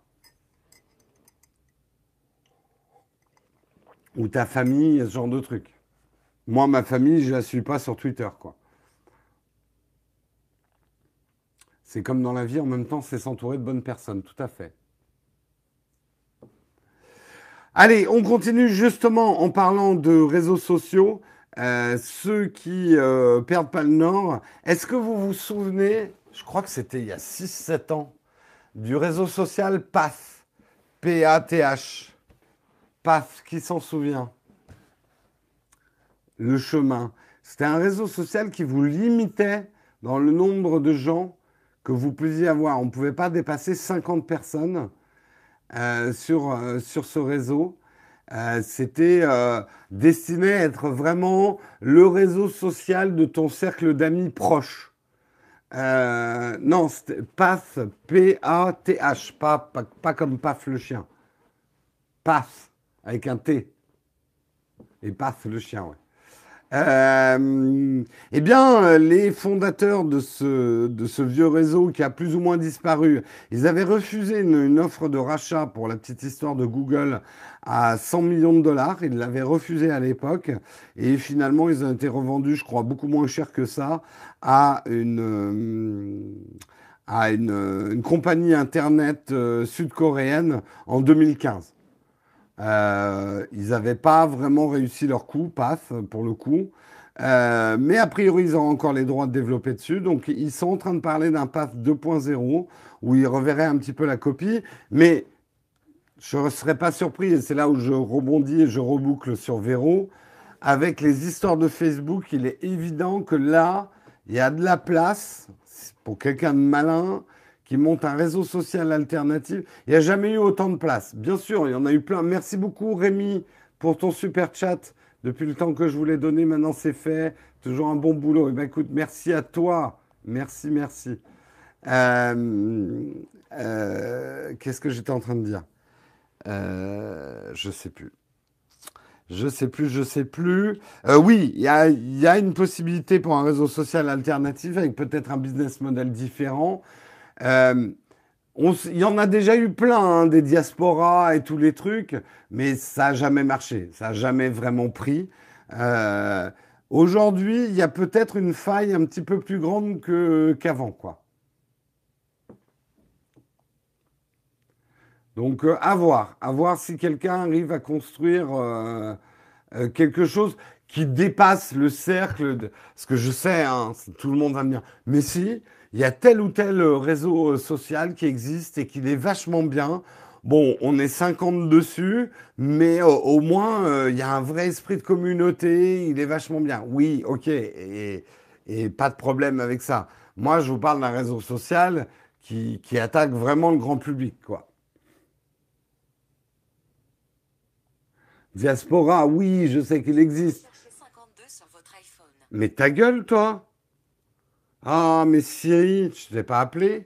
S1: Ou ta famille, ce genre de truc. Moi, ma famille, je la suis pas sur Twitter, quoi. C'est comme dans la vie, en même temps, c'est s'entourer de bonnes personnes, tout à fait. Allez, on continue justement en parlant de réseaux sociaux. Ceux qui perdent pas le nord, est-ce que vous vous souvenez, je crois que c'était il y a 6 7 ans, du réseau social PATH, P-A-T-H, PATH, qui s'en souvient? Le chemin. C'était un réseau social qui vous limitait dans le nombre de gens que vous pouviez avoir. On ne pouvait pas dépasser 50 personnes sur ce réseau. C'était destiné à être vraiment le réseau social de ton cercle d'amis proches. Non, c'était PATH, P-A-T-H, pas comme PAF le chien. PATH, avec un T. Et PATH le chien, ouais. Eh bien, les fondateurs de ce vieux réseau qui a plus ou moins disparu, ils avaient refusé une offre de rachat pour la petite histoire de Google à 100 millions de dollars. Ils l'avaient refusé à l'époque et finalement, ils ont été revendus, je crois, beaucoup moins cher que ça à une compagnie Internet sud-coréenne en 2015. Ils n'avaient pas vraiment réussi leur coup, PATH, pour le coup. Mais a priori, ils ont encore les droits de développer dessus. Donc, ils sont en train de parler d'un PATH 2.0 où ils reverraient un petit peu la copie. Mais je ne serais pas surpris, et c'est là où je rebondis et je reboucle sur Vero. Avec les histoires de Facebook, il est évident que là, il y a de la place pour quelqu'un de malin qui monte un réseau social alternatif. Il n'y a jamais eu autant de place. Bien sûr, il y en a eu plein. Merci beaucoup, Rémi, pour ton super chat. Depuis le temps que je vous l'ai donné, maintenant c'est fait. Toujours un bon boulot. Eh ben, écoute, merci à toi. Merci, merci. Qu'est-ce que j'étais en train de dire? Je sais plus. Je sais plus, je sais plus. Oui, il y a une possibilité pour un réseau social alternatif avec peut-être un business model différent. Euh, il y en a déjà eu plein, hein, des diasporas et tous les trucs, mais ça n'a jamais marché, ça n'a jamais vraiment pris. Euh, Aujourd'hui, il y a peut-être une faille un petit peu plus grande qu'avant, quoi. Donc, à voir si quelqu'un arrive à construire quelque chose qui dépasse le cercle de... Parce que je sais, hein, tout le monde va me dire, mais si, il y a tel ou tel réseau social qui existe et qu'il est vachement bien. Bon, on est 50 dessus, mais au moins, il y a un vrai esprit de communauté, il est vachement bien. Oui, ok, et pas de problème avec ça. Moi, je vous parle d'un réseau social qui attaque vraiment le grand public, quoi. Diaspora, oui, je sais qu'il existe. Mais ta gueule, toi? Ah, mais Siri, je t'ai pas appelé?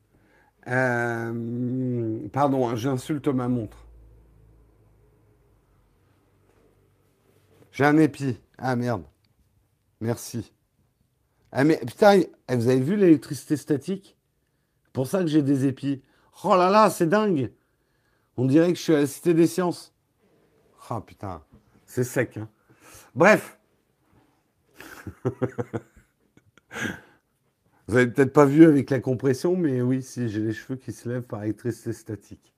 S1: Pardon, hein, j'insulte ma montre. J'ai un épi. Ah merde, merci. Ah mais putain, vous avez vu l'électricité statique? C'est pour ça que j'ai des épis. Oh là là, c'est dingue. On dirait que je suis à la Cité des Sciences. Ah putain, c'est sec, hein. Bref, vous avez peut-être pas vu avec la compression, mais oui, si j'ai les cheveux qui se lèvent par électricité statique.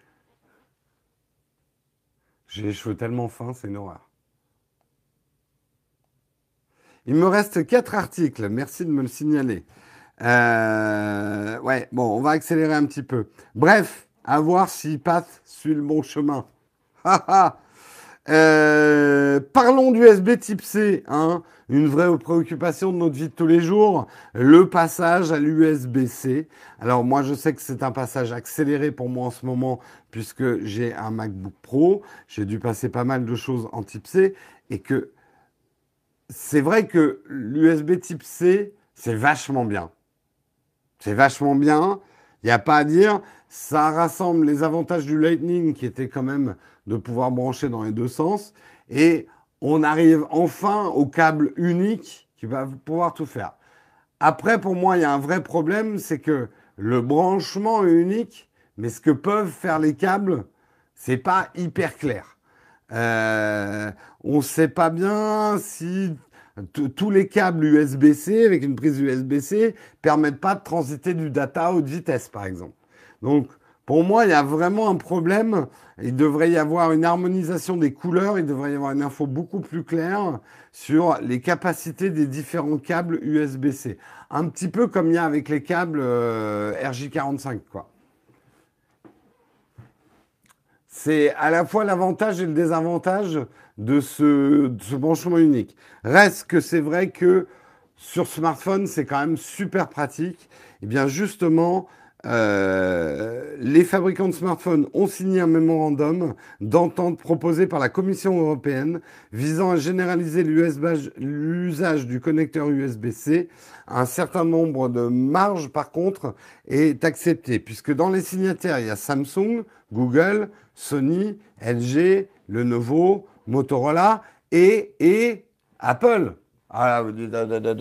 S1: J'ai les cheveux tellement fins, c'est une horreur. Il me reste 4 articles, merci de me le signaler. Ouais, bon, on va accélérer un petit peu. Bref, à voir si Pat suit le bon chemin. Parlons du USB type C, hein, une vraie préoccupation de notre vie de tous les jours, le passage à l'USB-C. Alors moi je sais que c'est un passage accéléré pour moi en ce moment puisque j'ai un MacBook Pro, j'ai dû passer pas mal de choses en type C et que c'est vrai que l'USB type C, c'est vachement bien. C'est vachement bien, il n'y a pas à dire. Ça rassemble les avantages du Lightning qui était quand même de pouvoir brancher dans les deux sens. Et on arrive enfin au câble unique qui va pouvoir tout faire. Après, pour moi, il y a un vrai problème, c'est que le branchement est unique, mais ce que peuvent faire les câbles, c'est pas hyper clair. Euh, on ne sait pas bien si tous les câbles USB-C avec une prise USB-C permettent pas de transiter du data à haute vitesse, par exemple. Donc, Pour moi, il y a vraiment un problème. Il devrait y avoir une harmonisation des couleurs. Il devrait y avoir une info beaucoup plus claire sur les capacités des différents câbles USB-C. Un petit peu comme il y a avec les câbles RJ45, quoi. C'est à la fois l'avantage et le désavantage de ce branchement unique. Reste que c'est vrai que sur smartphone, c'est quand même super pratique. Et bien justement, les fabricants de smartphones ont signé un mémorandum d'entente proposé par la Commission européenne visant à généraliser l'usage du connecteur USB-C. Un certain nombre de marges, par contre, est accepté, puisque dans les signataires, il y a Samsung, Google, Sony, LG, Lenovo, Motorola et Apple. Ah, vous dites,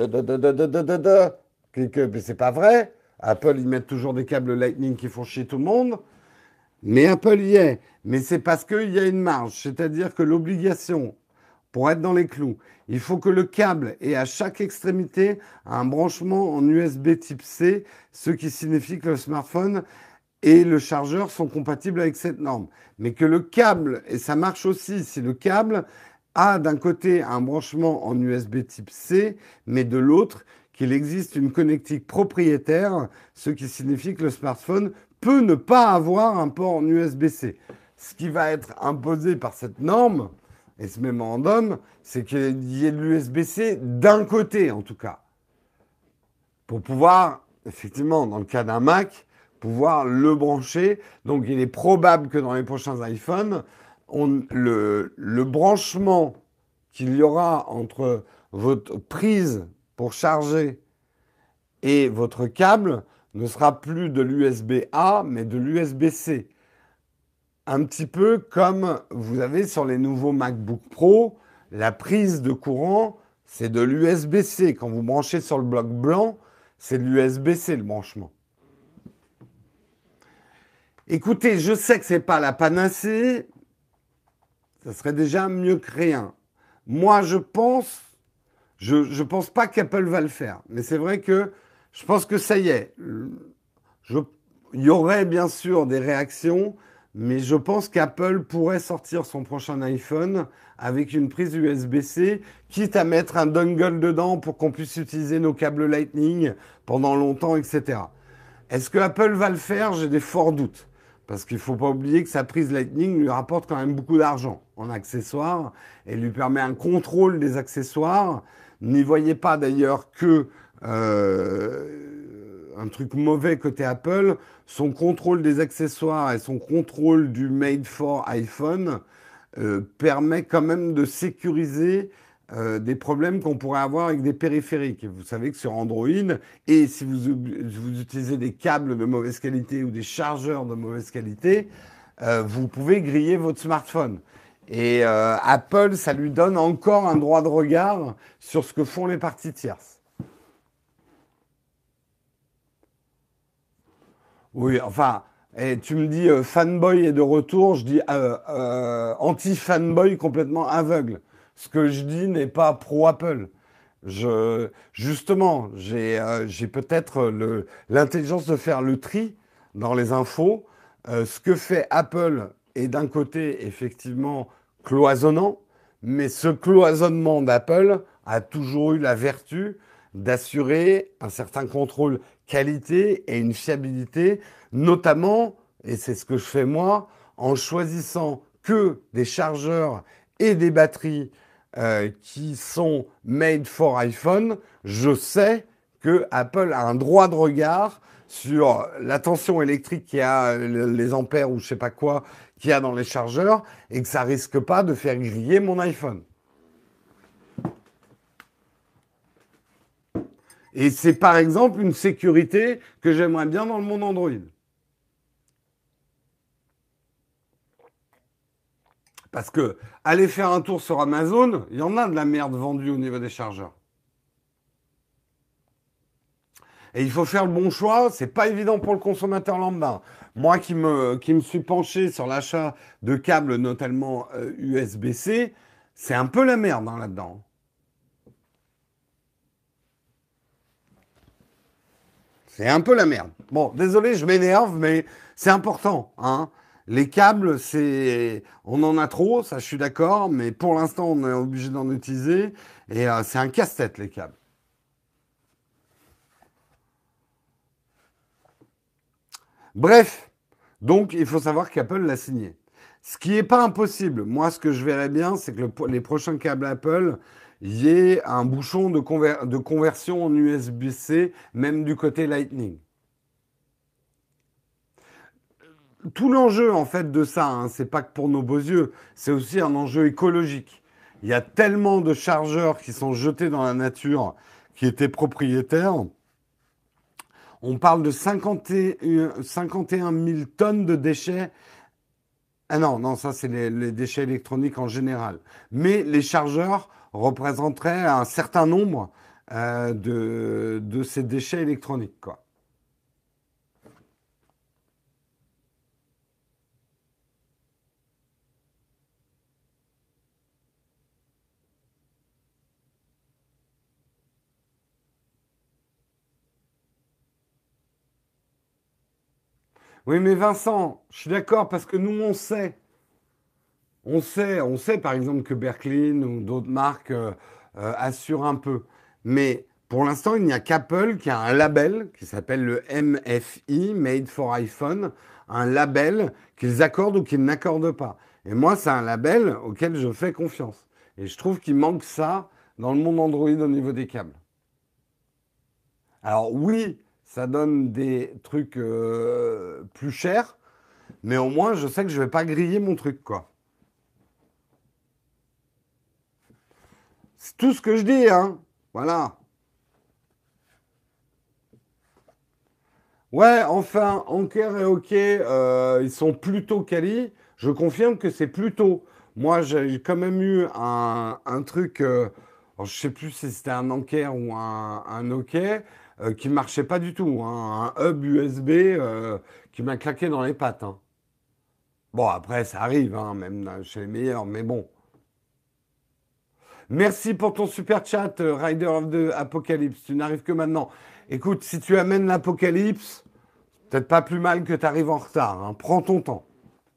S1: mais c'est pas vrai. Apple, ils mettent toujours des câbles Lightning qui font chier tout le monde. Mais Apple y est. Mais c'est parce qu'il y a une marge. C'est-à-dire que l'obligation, pour être dans les clous, il faut que le câble ait à chaque extrémité un branchement en USB type C, ce qui signifie que le smartphone et le chargeur sont compatibles avec cette norme. Mais que le câble, et ça marche aussi si le câble a d'un côté un branchement en USB type C, mais de l'autre, qu'il existe une connectique propriétaire, ce qui signifie que le smartphone peut ne pas avoir un port en USB-C. Ce qui va être imposé par cette norme, et ce mémorandum, c'est qu'il y ait de l'USB-C d'un côté, en tout cas, pour pouvoir, effectivement, dans le cas d'un Mac, pouvoir le brancher. Donc, il est probable que dans les prochains iPhones, le branchement qu'il y aura entre votre prise pour charger et votre câble ne sera plus de l'USB-A, mais de l'USB-C. Un petit peu comme vous avez sur les nouveaux MacBook Pro, la prise de courant, c'est de l'USB-C. Quand vous branchez sur le bloc blanc, c'est de l'USB-C le branchement. Écoutez, je sais que c'est pas la panacée, ça serait déjà mieux que rien. Moi, je pense pas qu'Apple va le faire, mais c'est vrai que je pense que ça y est. Il y aurait bien sûr des réactions, mais je pense qu'Apple pourrait sortir son prochain iPhone avec une prise USB-C, quitte à mettre un dongle dedans pour qu'on puisse utiliser nos câbles Lightning pendant longtemps, etc. Est-ce que Apple va le faire? J'ai des forts doutes. Parce qu'il ne faut pas oublier que sa prise Lightning lui rapporte quand même beaucoup d'argent en accessoires et lui permet un contrôle des accessoires. N'y voyez pas d'ailleurs que un truc mauvais côté Apple. Son contrôle des accessoires et son contrôle du Made for iPhone permet quand même de sécuriser des problèmes qu'on pourrait avoir avec des périphériques. Vous savez que sur Android, et si vous utilisez des câbles de mauvaise qualité ou des chargeurs de mauvaise qualité, vous pouvez griller votre smartphone. Et Apple, ça lui donne encore un droit de regard sur ce que font les parties tierces. Oui, enfin, et tu me dis fanboy est de retour, je dis anti-fanboy complètement aveugle. Ce que je dis n'est pas pro-Apple. Justement, j'ai peut-être l'intelligence de faire le tri dans les infos. Ce que fait Apple est d'un côté effectivement cloisonnant, mais ce cloisonnement d'Apple a toujours eu la vertu d'assurer un certain contrôle qualité et une fiabilité, notamment, et c'est ce que je fais moi, en choisissant que des chargeurs et des batteries qui sont made for iPhone. Je sais que Apple a un droit de regard sur la tension électrique qu'il y a, les ampères ou je sais pas quoi qu'il y a dans les chargeurs, et que ça risque pas de faire griller mon iPhone. Et c'est par exemple une sécurité que j'aimerais bien dans le monde Android. Parce que aller faire un tour sur Amazon, il y en a de la merde vendue au niveau des chargeurs. Et il faut faire le bon choix, c'est pas évident pour le consommateur lambda. Moi qui me suis penché sur l'achat de câbles, notamment USB-C, c'est un peu la merde hein, là-dedans. C'est un peu la merde. Bon, désolé, je m'énerve, mais C'est important, hein. Les câbles, on en a trop, ça je suis d'accord, mais pour l'instant, on est obligé d'en utiliser. Et c'est un casse-tête, les câbles. Bref, donc il faut savoir qu'Apple l'a signé. Ce qui n'est pas impossible. Moi, ce que je verrais bien, c'est que les prochains câbles Apple, il y ait un bouchon de conversion en USB-C, même du côté Lightning. Tout l'enjeu en fait de ça, hein, c'est pas que pour nos beaux yeux, c'est aussi un enjeu écologique. Il y a tellement de chargeurs qui sont jetés dans la nature, qui étaient propriétaires. On parle de 51 000 tonnes de déchets. Ah non, non, ça c'est les déchets électroniques en général. Mais les chargeurs représenteraient un certain nombre de ces déchets électroniques, quoi. Oui, mais Vincent, je suis d'accord parce que nous, on sait. On sait par exemple que Berkeley ou d'autres marques assurent un peu. Mais pour l'instant, il n'y a qu'Apple qui a un label qui s'appelle le MFI, Made for iPhone, un label qu'ils accordent ou qu'ils n'accordent pas. Et moi, c'est un label auquel je fais confiance. Et je trouve qu'il manque ça dans le monde Android au niveau des câbles. Alors oui, ça donne des trucs plus chers, mais au moins, je sais que je vais pas griller mon truc, quoi. C'est tout ce que je dis, hein. Voilà. Ouais, enfin, Anker et OK, ils sont plutôt quali. Je confirme que c'est plutôt. Moi, j'ai quand même eu un truc, alors, je sais plus si c'était un Anker ou un OK, qui marchait pas du tout, hein. Un hub USB qui m'a claqué dans les pattes, hein. Bon, après, ça arrive, hein, même chez les meilleurs, mais bon. Merci pour ton super chat, Rider of the Apocalypse. Tu n'arrives que maintenant. Écoute, si tu amènes l'apocalypse, peut-être pas plus mal que tu arrives en retard, hein. Prends ton temps.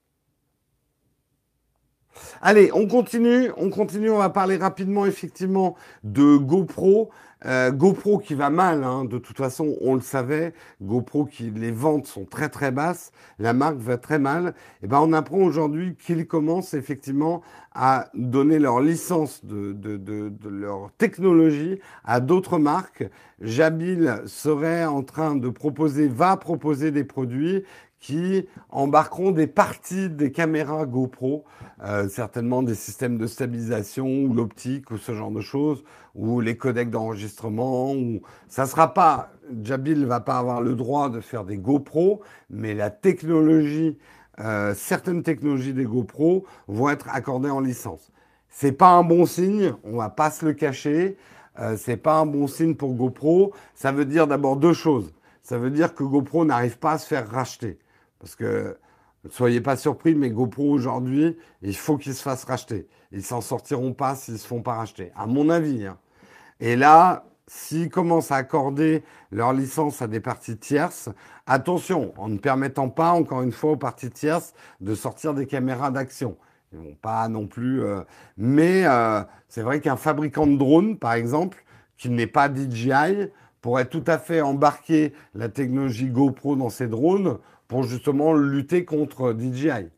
S1: Allez, on continue, on va parler rapidement effectivement de GoPro. GoPro qui va mal, hein, de toute façon, on le savait. GoPro qui les ventes sont très très basses, la marque va très mal. Et ben on apprend aujourd'hui qu'ils commencent effectivement à donner leur licence de leur technologie à d'autres marques. Jabil serait en train de proposer, va proposer des produits qui embarqueront des parties des caméras GoPro, certainement des systèmes de stabilisation ou l'optique ou ce genre de choses, ou les codecs d'enregistrement. Ou ça sera pas, Jabil va pas avoir le droit de faire des GoPro, mais la technologie, certaines technologies des GoPro vont être accordées en licence. C'est pas un bon signe, on va pas se le cacher. C'est pas un bon signe pour GoPro. Ça veut dire d'abord deux choses. Ça veut dire que GoPro n'arrive pas à se faire racheter. Parce que, ne soyez pas surpris, mais GoPro aujourd'hui, il faut qu'ils se fassent racheter. Ils s'en sortiront pas s'ils se font pas racheter, à mon avis, hein. Et là, s'ils commencent à accorder leur licence à des parties tierces, attention, en ne permettant pas, encore une fois, aux parties tierces de sortir des caméras d'action. Ils vont pas non plus. Mais c'est vrai qu'un fabricant de drones, par exemple, qui n'est pas DJI, pourrait tout à fait embarquer la technologie GoPro dans ses drones pour justement lutter contre DJI.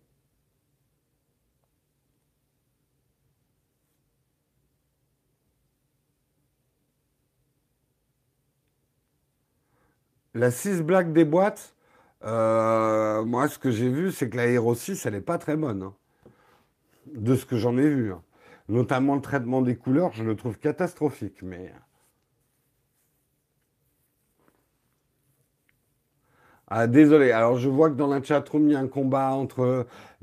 S1: La 6 Black des boîtes, moi ce que j'ai vu, c'est que la Hero 6, elle n'est pas très bonne, hein, de ce que j'en ai vu, hein. Notamment le traitement des couleurs, je le trouve catastrophique. Mais ah, désolé. Alors je vois que dans la chatroom, il y a un combat entre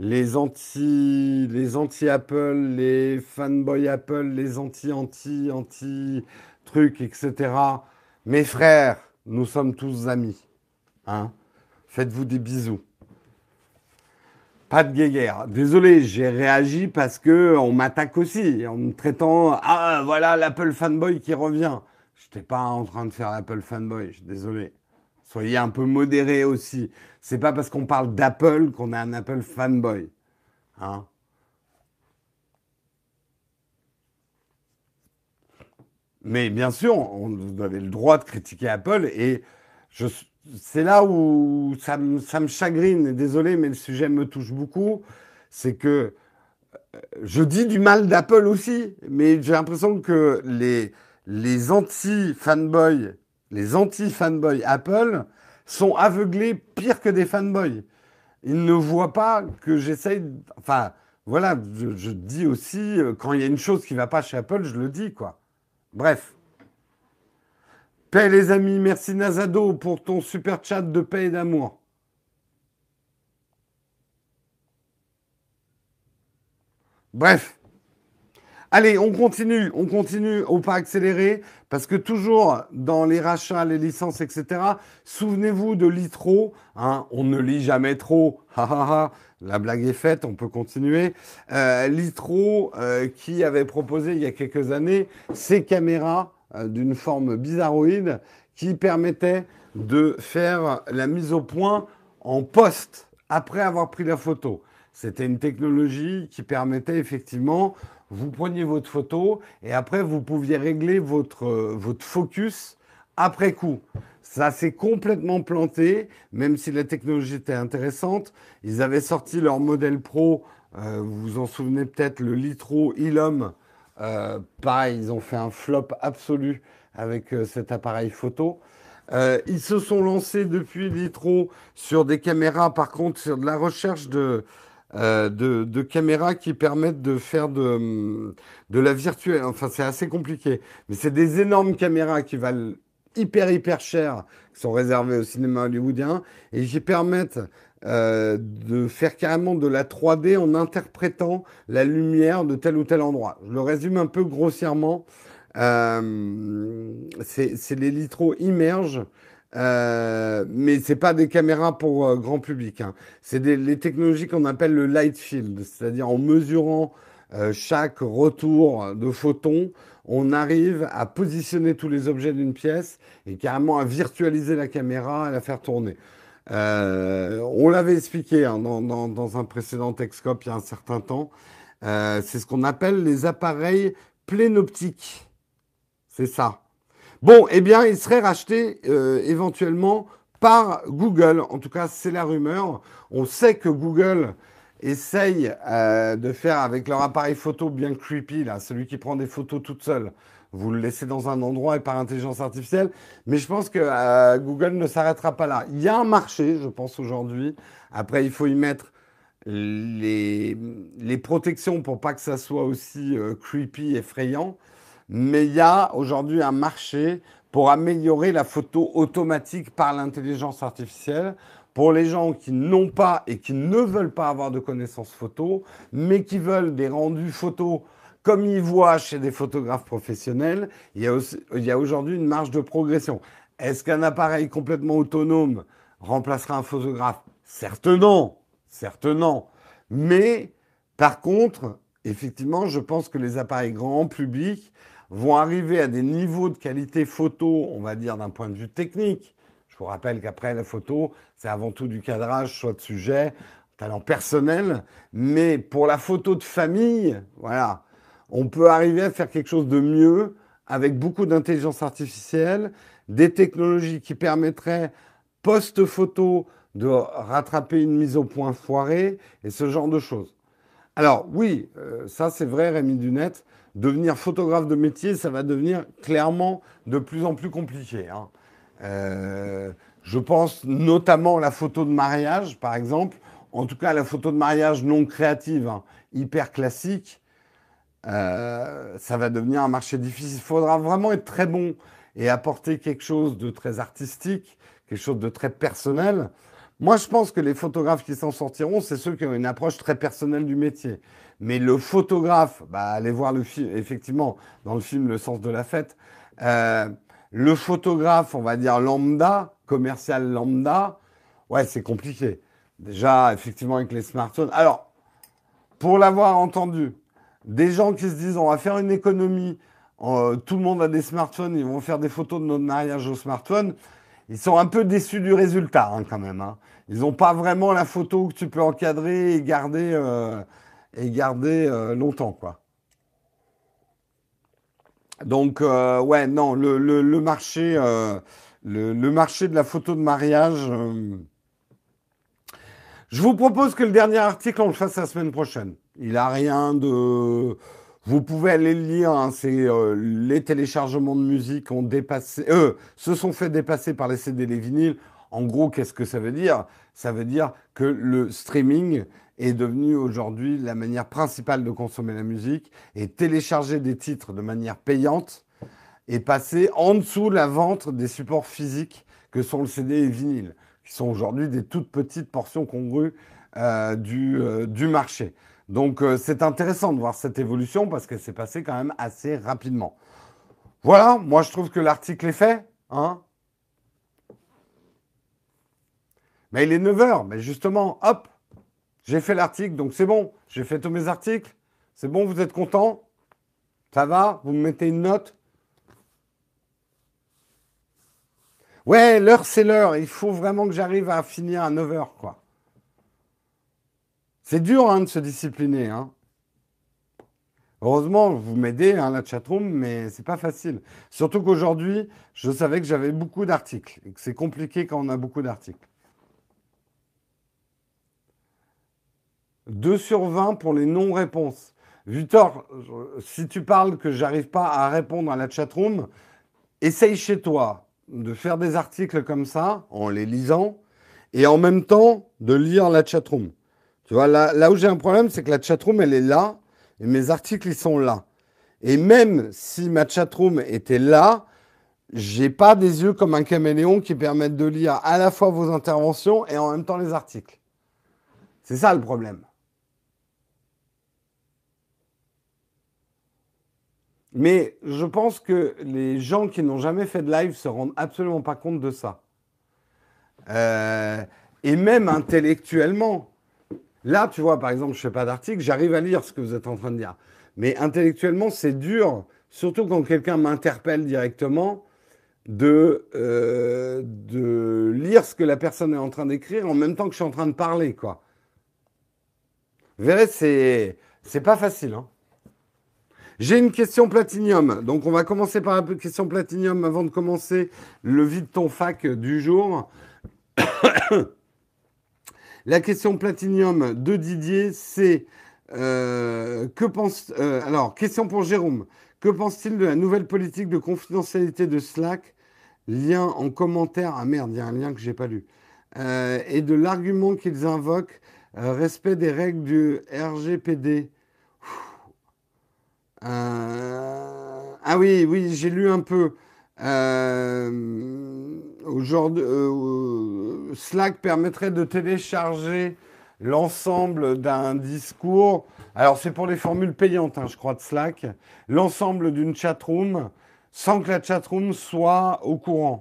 S1: les anti Apple, les fanboys Apple, les anti trucs, etc. Mes frères, nous sommes tous amis, hein. Faites-vous des bisous. Pas de guéguerre. Désolé, j'ai réagi parce que on m'attaque aussi en me traitant, ah voilà l'Apple fanboy qui revient. Je n'étais pas en train de faire l'Apple fanboy, je suis désolé. Soyez un peu modérés aussi. C'est pas parce qu'on parle d'Apple qu'on est un Apple fanboy. Hein. Mais bien sûr, vous avez le droit de critiquer Apple et je, c'est là où ça me chagrine. Et désolé, mais le sujet me touche beaucoup. C'est que je dis du mal d'Apple aussi, mais j'ai l'impression que les anti-fanboys, les anti-fanboys Apple sont aveuglés pire que des fanboys. Ils ne voient pas que j'essaye. Enfin, voilà, je dis aussi, quand il y a une chose qui ne va pas chez Apple, je le dis, quoi. Bref. Paix les amis, merci Nazado pour ton super chat de paix et d'amour. Bref, allez, on continue au pas accéléré, parce que toujours dans les rachats, les licences, etc., souvenez-vous de l'ITRO, hein, on ne lit jamais trop, la blague est faite, on peut continuer. L'ITRO qui avait proposé il y a quelques années ces caméras d'une forme bizarroïde qui permettaient de faire la mise au point en post, après avoir pris la photo. C'était une technologie qui permettait effectivement, vous preniez votre photo et après vous pouviez régler votre focus après coup. Ça s'est complètement planté, même si la technologie était intéressante. Ils avaient sorti leur modèle Pro, vous vous en souvenez peut-être, le Litro Ilum. Pareil, ils ont fait un flop absolu avec cet appareil photo. Ils se sont lancés depuis Litro sur des caméras, par contre, sur de la recherche de caméras qui permettent de faire de la virtuelle. Enfin, c'est assez compliqué. Mais c'est des énormes caméras qui valent hyper cher, qui sont réservées au cinéma hollywoodien et qui permettent de faire carrément de la 3D en interprétant la lumière de tel ou tel endroit. Je le résume un peu grossièrement. C'est les Litro Immerge. Mais c'est pas des caméras pour grand public. Hein. C'est les technologies qu'on appelle le light field, c'est-à-dire en mesurant chaque retour de photon, on arrive à positionner tous les objets d'une pièce et carrément à virtualiser la caméra et la faire tourner. On l'avait expliqué hein, dans un précédent Texcope il y a un certain temps. C'est ce qu'on appelle les appareils plénoptiques. C'est ça. Bon, eh bien, il serait racheté éventuellement par Google. En tout cas, c'est la rumeur. On sait que Google essaye de faire avec leur appareil photo bien creepy, là, celui qui prend des photos toute seule. Vous le laissez dans un endroit et par intelligence artificielle. Mais je pense que Google ne s'arrêtera pas là. Il y a un marché, je pense, aujourd'hui. Après, il faut y mettre les protections pour pas que ça soit aussi creepy, effrayant. Mais il y a aujourd'hui un marché pour améliorer la photo automatique par l'intelligence artificielle pour les gens qui n'ont pas et qui ne veulent pas avoir de connaissances photo, mais qui veulent des rendus photos comme ils voient chez des photographes professionnels. Il y a aujourd'hui une marge de progression. Est-ce qu'un appareil complètement autonome remplacera un photographe? Certes non, certes non. Mais par contre, effectivement, je pense que les appareils grand public vont arriver à des niveaux de qualité photo, on va dire d'un point de vue technique. Je vous rappelle qu'après la photo, c'est avant tout du cadrage, choix de sujet, talent personnel. Mais pour la photo de famille, voilà, on peut arriver à faire quelque chose de mieux avec beaucoup d'intelligence artificielle, des technologies qui permettraient post-photo de rattraper une mise au point foirée et ce genre de choses. Alors oui, ça c'est vrai Rémi Dunette, devenir photographe de métier, ça va devenir clairement de plus en plus compliqué. Hein. Je pense notamment à la photo de mariage, par exemple, en tout cas la photo de mariage non créative, hein, hyper classique, ça va devenir un marché difficile. Il faudra vraiment être très bon et apporter quelque chose de très artistique, quelque chose de très personnel. Moi, je pense que les photographes qui s'en sortiront, c'est ceux qui ont une approche très personnelle du métier. Mais le photographe, bah, allez voir le film, effectivement, dans le film Le sens de la fête, euh, le photographe, on va dire lambda, commercial lambda, ouais, c'est compliqué. Déjà, effectivement, avec les smartphones. Alors, pour l'avoir entendu, des gens qui se disent on va faire une économie, tout le monde a des smartphones, ils vont faire des photos de notre mariage au smartphone. ils sont un peu déçus du résultat hein, quand même. Hein. Ils n'ont pas vraiment la photo que tu peux encadrer et garder longtemps, quoi. Donc, ouais, non, le marché de la photo de mariage. Je vous propose que le dernier article, on le fasse la semaine prochaine. Il a rien de. Vous pouvez aller le lire. Hein, c'est les téléchargements de musique ont dépassé, se sont fait dépasser par les CD et les vinyles. En gros, qu'est-ce que ça veut dire? Ça veut dire que le streaming est devenu aujourd'hui la manière principale de consommer la musique et télécharger des titres de manière payante et passer en dessous la vente des supports physiques que sont le CD et le vinyle, qui sont aujourd'hui des toutes petites portions congrues du marché. Donc c'est intéressant de voir cette évolution parce qu'elle s'est passée quand même assez rapidement. Voilà, moi je trouve que l'article est fait. Hein, mais il est 9 heures, mais justement, hop, j'ai fait l'article, donc c'est bon, j'ai fait tous mes articles. C'est bon, vous êtes content? Ça va? Vous me mettez une note? Ouais, l'heure, c'est l'heure. Il faut vraiment que j'arrive à finir à 9 heures, quoi. C'est dur hein, de se discipliner. Hein. Heureusement, vous m'aidez, hein, la chatroom, mais c'est pas facile. Surtout qu'aujourd'hui, je savais que j'avais beaucoup d'articles et que c'est compliqué quand on a beaucoup d'articles. 2 sur 20 pour les non-réponses. Victor, si tu parles que j'arrive pas à répondre à la chatroom, essaye chez toi de faire des articles comme ça, en les lisant, et en même temps de lire la chatroom. Tu vois, là où j'ai un problème, c'est que la chatroom, elle est là, et mes articles, ils sont là. Et même si ma chatroom était là, j'ai pas des yeux comme un caméléon qui permettent de lire à la fois vos interventions et en même temps les articles. C'est ça le problème. Mais je pense que les gens qui n'ont jamais fait de live se rendent absolument pas compte de ça. Euh, et même intellectuellement. Là, tu vois, par exemple, je fais pas d'article, j'arrive à lire ce que vous êtes en train de dire. Mais intellectuellement, c'est dur, surtout quand quelqu'un m'interpelle directement, de lire ce que la personne est en train d'écrire en même temps que je suis en train de parler, quoi. Vous verrez, c'est pas facile. Hein. J'ai une question platinium. Donc, on va commencer par la question platinium avant de commencer le vide ton fac du jour. La question platinium de Didier, c'est alors, question pour Jérôme. Que pense-t-il de la nouvelle politique de confidentialité de Slack? Lien en commentaire. Ah merde, il y a un lien que j'ai pas lu. Et de l'argument qu'ils invoquent, respect des règles du RGPD. Ah oui, oui, j'ai lu un peu. Aujourd'hui, Slack permettrait de télécharger l'ensemble d'un discours. Alors, c'est pour les formules payantes, hein, je crois, de Slack. L'ensemble d'une chatroom sans que la chatroom soit au courant.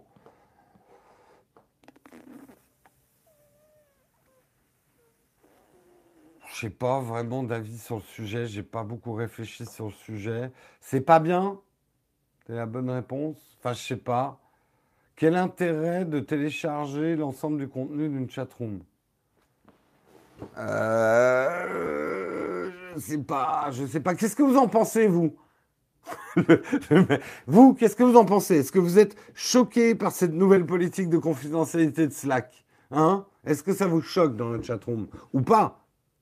S1: Je n'ai pas vraiment d'avis sur le sujet. J'ai pas beaucoup réfléchi sur le sujet. C'est pas bien. C'est la bonne réponse. Enfin, je sais pas. Quel intérêt de télécharger l'ensemble du contenu d'une chatroom? Je sais pas, je sais pas. Qu'est-ce que vous en pensez, vous? Vous, qu'est-ce que vous en pensez? Est-ce que vous êtes choqué par cette nouvelle politique de confidentialité de Slack? Hein? Est-ce que ça vous choque dans la chatroom? Ou pas?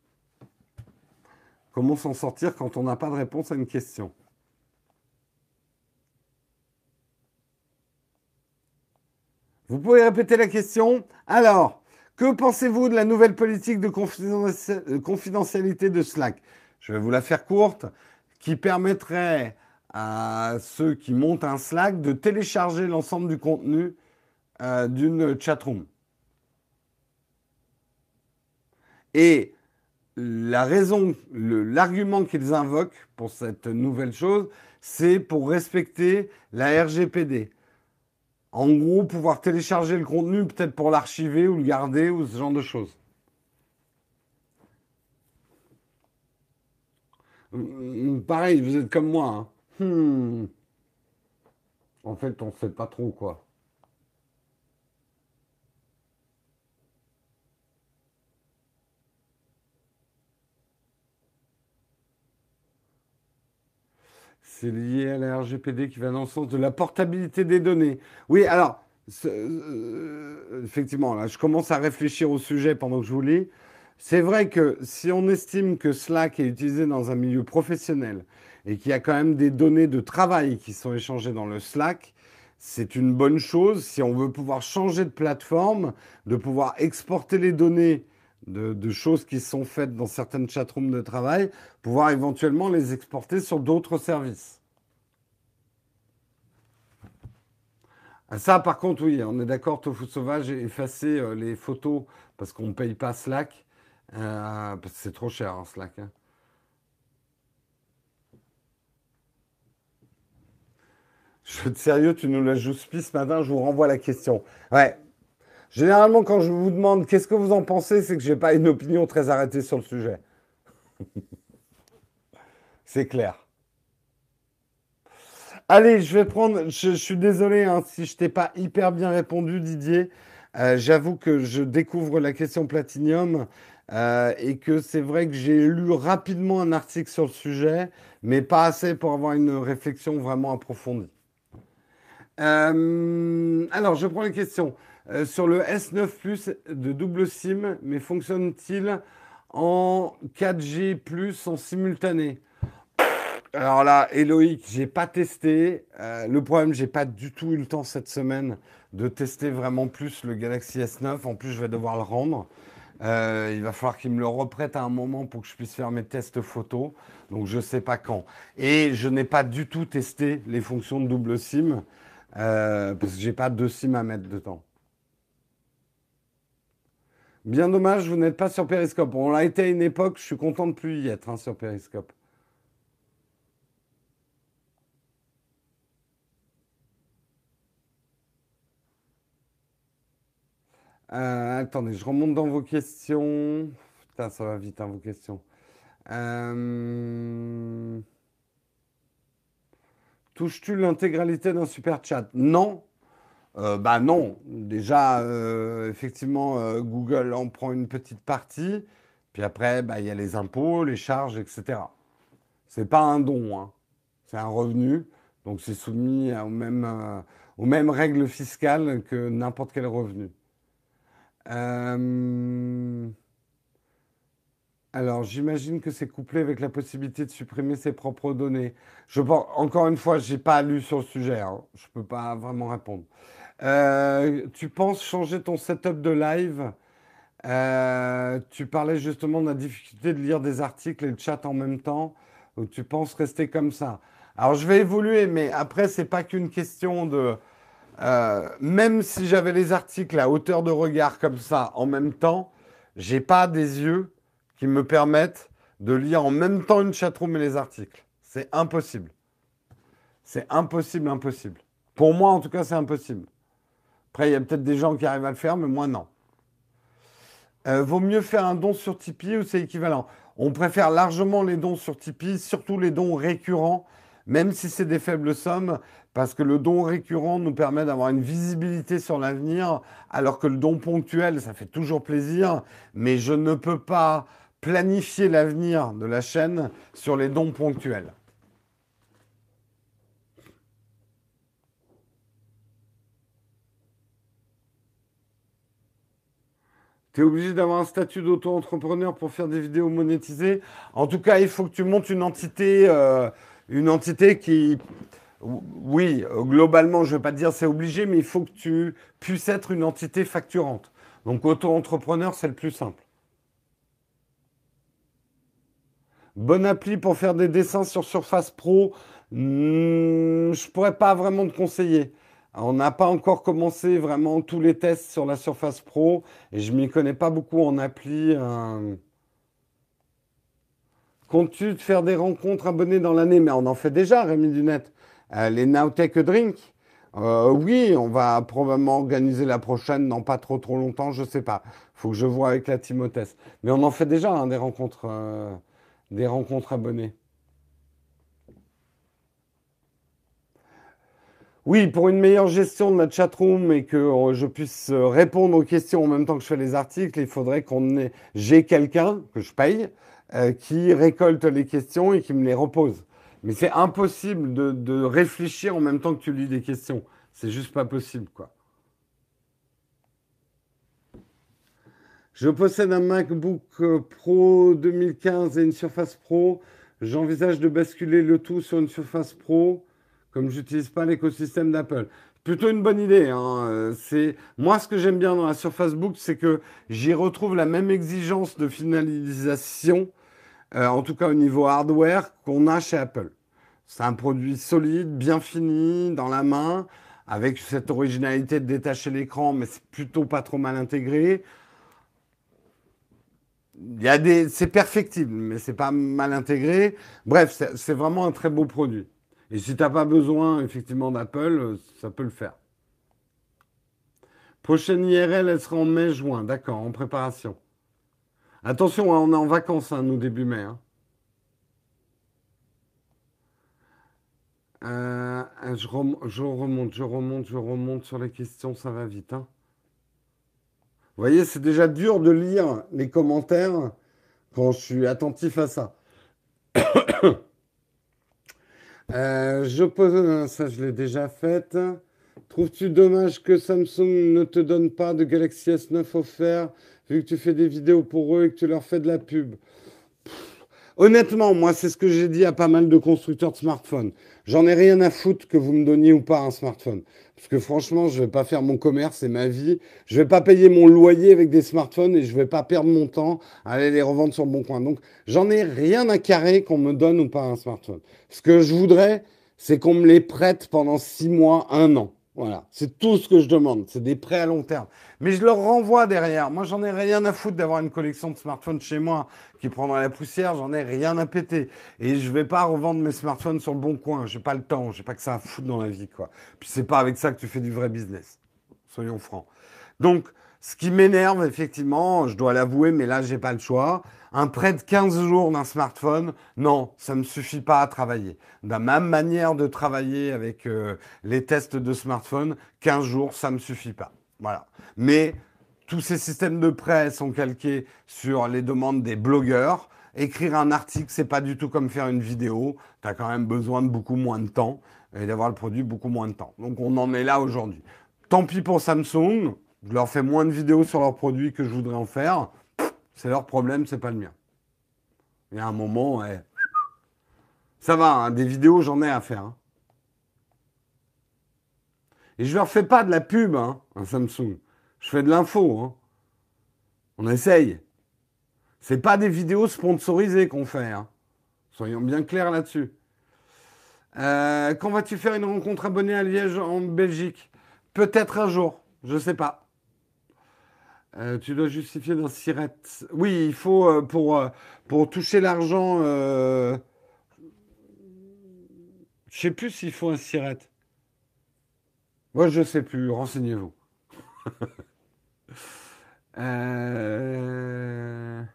S1: Comment s'en sortir quand on n'a pas de réponse à une question? Vous pouvez répéter la question? Alors, que pensez-vous de la nouvelle politique de confidentialité de Slack? Je vais vous la faire courte, qui permettrait à ceux qui montent un Slack de télécharger l'ensemble du contenu d'une chatroom. Et la raison, l'argument qu'ils invoquent pour cette nouvelle chose, c'est pour respecter la RGPD. En gros, pouvoir télécharger le contenu, peut-être pour l'archiver ou le garder ou ce genre de choses. Pareil, vous êtes comme moi. Hein. En fait, on ne sait pas trop quoi. c'est lié à la RGPD qui va dans le sens de la portabilité des données. Oui, alors, effectivement, là, je commence à réfléchir au sujet pendant que je vous lis. C'est vrai que si on estime que Slack est utilisé dans un milieu professionnel et qu'il y a quand même des données de travail qui sont échangées dans le Slack, c'est une bonne chose si on veut pouvoir changer de plateforme, de pouvoir exporter les données de choses qui sont faites dans certaines chatrooms de travail, pouvoir éventuellement les exporter sur d'autres services. Ah, ça, par contre, oui, on est d'accord, Tofu Sauvage, effacer les photos parce qu'on ne paye pas Slack, parce que c'est trop cher, hein, Slack. Hein. Je suis sérieux, tu nous la joues spi ce matin, je vous renvoie la question. Ouais. Généralement, quand je vous demande qu'est-ce que vous en pensez, c'est que j'ai pas une opinion très arrêtée sur le sujet. C'est clair. Allez, je vais prendre. Je suis désolé hein, si je t'ai pas hyper bien répondu, Didier. J'avoue que je découvre la question Platinium et que c'est vrai que j'ai lu rapidement un article sur le sujet, mais pas assez pour avoir une réflexion vraiment approfondie. Alors, je prends les questions. Sur le S9 Plus de double SIM, mais fonctionne-t-il en 4G plus en simultané? Alors là, Eloïc, j'ai pas testé. Le problème, j'ai pas du tout eu le temps cette semaine de tester vraiment plus le Galaxy S9. En plus, je vais devoir le rendre. Il va falloir qu'il me le reprête à un moment pour que je puisse faire mes tests photos. Donc, je sais pas quand. Et je n'ai pas du tout testé les fonctions de double SIM parce que j'ai pas deux SIM à mettre dedans. Bien dommage, vous n'êtes pas sur Periscope. On l'a été à une époque. Je suis content de plus y être hein, sur Periscope. Attendez, je remonte dans vos questions. Putain, ça va vite, hein, vos questions. Euh, Touches-tu l'intégralité d'un super chat? Non. Bah non. Déjà, effectivement, Google en prend une petite partie. Puis après, bah, il y a les impôts, les charges, etc. C'est pas un don, hein. C'est un revenu. Donc c'est soumis aux mêmes règles fiscales que n'importe quel revenu. Euh, Alors, j'imagine que c'est couplé avec la possibilité de supprimer ses propres données. Encore une fois, j'ai pas lu sur le sujet, hein. Je peux pas vraiment répondre. Tu penses changer ton setup de live? Tu parlais justement de la difficulté de lire des articles et le chat en même temps. Ou tu penses rester comme ça? Alors, je vais évoluer, mais après, c'est pas qu'une question de. Même si j'avais les articles à hauteur de regard comme ça en même temps, j'ai pas des yeux qui me permettent de lire en même temps une chatroom et les articles. C'est impossible. C'est impossible, impossible. Pour moi, en tout cas, c'est impossible. Après, il y a peut-être des gens qui arrivent à le faire, mais moi, non. Vaut mieux faire un don sur Tipeee ou c'est équivalent? On préfère largement les dons sur Tipeee, surtout les dons récurrents, même si c'est des faibles sommes, parce que le don récurrent nous permet d'avoir une visibilité sur l'avenir, alors que le don ponctuel, ça fait toujours plaisir, mais je ne peux pas planifier l'avenir de la chaîne sur les dons ponctuels. Tu es obligé d'avoir un statut d'auto-entrepreneur pour faire des vidéos monétisées. En tout cas, il faut que tu montes une entité qui, oui, globalement, je ne vais pas te dire c'est obligé, mais il faut que tu puisses être une entité facturante. Donc, auto-entrepreneur, c'est le plus simple. Bonne appli pour faire des dessins sur Surface Pro. Je pourrais pas vraiment te conseiller. On n'a pas encore commencé vraiment tous les tests sur la Surface Pro et je m'y connais pas beaucoup en appli. Comptes-tu te faire des rencontres abonnés dans l'année? Mais on en fait déjà, Rémi Dunette. Les Nowtech Drink. Oui, on va probablement organiser la prochaine dans pas trop longtemps, je sais pas. Faut que je vois avec la Timothée. Mais on en fait déjà hein, des rencontres abonnées. Oui, pour une meilleure gestion de notre chatroom et que je puisse répondre aux questions en même temps que je fais les articles, il faudrait j'ai quelqu'un que je paye qui récolte les questions et qui me les repose. Mais c'est impossible de réfléchir en même temps que tu lis des questions. C'est juste pas possible, quoi. Je possède un MacBook Pro 2015 et une Surface Pro. J'envisage de basculer le tout sur une Surface Pro, comme j'utilise pas l'écosystème d'Apple. Plutôt une bonne idée, hein. C'est moi ce que j'aime bien dans la Surface Book, c'est que j'y retrouve la même exigence de finalisation, en tout cas au niveau hardware, qu'on a chez Apple. C'est un produit solide, bien fini, dans la main, avec cette originalité de détacher l'écran, mais c'est plutôt pas trop mal intégré. C'est perfectible, mais c'est pas mal intégré. Bref, c'est vraiment un très beau produit. Et si t'as pas besoin effectivement d'Apple, ça peut le faire. Prochaine IRL, elle sera en mai-juin, d'accord, en préparation. Attention, hein, on est en vacances, hein, nous début mai, hein. Je remonte sur les questions, ça va vite, hein. Vous voyez, c'est déjà dur de lire les commentaires quand je suis attentif à ça. Ça, je l'ai déjà fait. Trouves-tu dommage que Samsung ne te donne pas de Galaxy S9 offert vu que tu fais des vidéos pour eux et que tu leur fais de la pub? Honnêtement, moi, c'est ce que j'ai dit à pas mal de constructeurs de smartphones. J'en ai rien à foutre que vous me donniez ou pas un smartphone. Parce que franchement, je vais pas faire mon commerce, c'est ma vie. Je vais pas payer mon loyer avec des smartphones et je vais pas perdre mon temps à aller les revendre sur le bon coin. Donc, j'en ai rien à carrer qu'on me donne ou pas un smartphone. Ce que je voudrais, c'est qu'on me les prête pendant 6 mois, 1 an. Voilà, c'est tout ce que je demande. C'est des prêts à long terme. Mais je leur renvoie derrière. Moi, j'en ai rien à foutre d'avoir une collection de smartphones chez moi qui prendra la poussière. J'en ai rien à péter. Et je vais pas revendre mes smartphones sur le bon coin. J'ai pas le temps. J'ai pas que ça à foutre dans la vie, quoi. Puis c'est pas avec ça que tu fais du vrai business. Soyons francs. Donc, ce qui m'énerve, effectivement, je dois l'avouer, mais là, j'ai pas le choix. Un prêt de 15 jours d'un smartphone, non, ça me suffit pas à travailler. De la même manière de travailler avec les tests de smartphone, 15 jours, ça me suffit pas. Voilà. Mais tous ces systèmes de prêt sont calqués sur les demandes des blogueurs. Écrire un article, c'est pas du tout comme faire une vidéo. Tu as quand même besoin de beaucoup moins de temps et d'avoir le produit beaucoup moins de temps. Donc on en est là aujourd'hui. Tant pis pour Samsung. Je leur fais moins de vidéos sur leurs produits que je voudrais en faire. C'est leur problème, c'est pas le mien. Il y a un moment, ouais. Ça va, hein, des vidéos, j'en ai à faire, hein. Et je leur fais pas de la pub, hein, à Samsung. Je fais de l'info, hein. On essaye. C'est pas des vidéos sponsorisées qu'on fait, hein. Soyons bien clairs là-dessus. Quand vas-tu faire une rencontre abonnée à Liège en Belgique? Peut-être un jour, je sais pas. Tu dois justifier d'un siret. Oui, il faut pour toucher l'argent. Je sais plus s'il faut un siret. Moi, je sais plus. Renseignez-vous. Euh,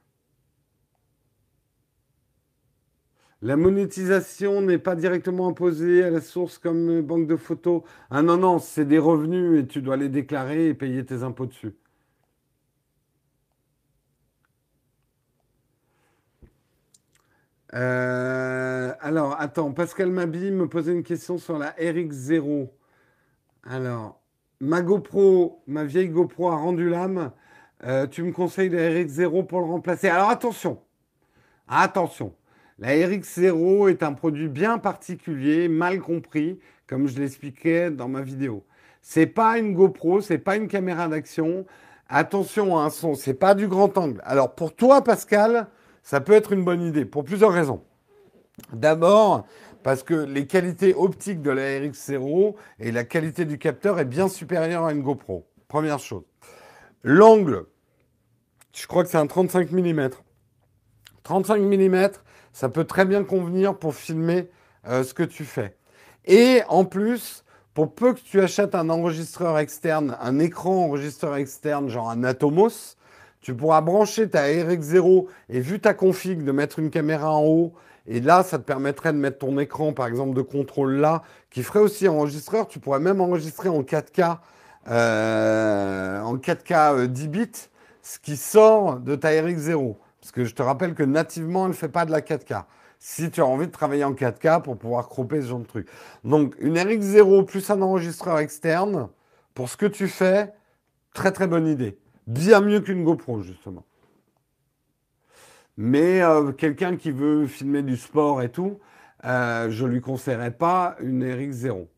S1: La monétisation n'est pas directement imposée à la source comme banque de photos. Ah non, non, c'est des revenus et tu dois les déclarer et payer tes impôts dessus. Alors, attends, Pascal Mabi me posait une question sur la RX0. Alors, ma GoPro, ma vieille GoPro a rendu l'âme. Tu me conseilles la RX0 pour le remplacer. Alors, attention, attention. La RX0 est un produit bien particulier, mal compris, comme je l'expliquais dans ma vidéo. C'est pas une GoPro, c'est pas une caméra d'action. Attention à un son, c'est pas du grand angle. Alors, pour toi, Pascal, ça peut être une bonne idée pour plusieurs raisons. D'abord, parce que les qualités optiques de la RX0 et la qualité du capteur est bien supérieure à une GoPro. Première chose. L'angle, je crois que c'est un 35 mm. 35 mm, ça peut très bien convenir pour filmer ce que tu fais. Et en plus, pour peu que tu achètes un enregistreur externe, un écran enregistreur externe, genre un Atomos, tu pourras brancher ta RX0 et vu ta config de mettre une caméra en haut, et là, ça te permettrait de mettre ton écran, par exemple, de contrôle là, qui ferait aussi enregistreur. Tu pourrais même enregistrer en 4K, en 4K 10 bits, ce qui sort de ta RX0. Parce que je te rappelle que nativement, elle ne fait pas de la 4K. Si tu as envie de travailler en 4K pour pouvoir cropper ce genre de truc. Donc, une RX0 plus un enregistreur externe, pour ce que tu fais, très très bonne idée. Bien mieux qu'une GoPro, justement. Mais quelqu'un qui veut filmer du sport et tout, je ne lui conseillerais pas une RX0.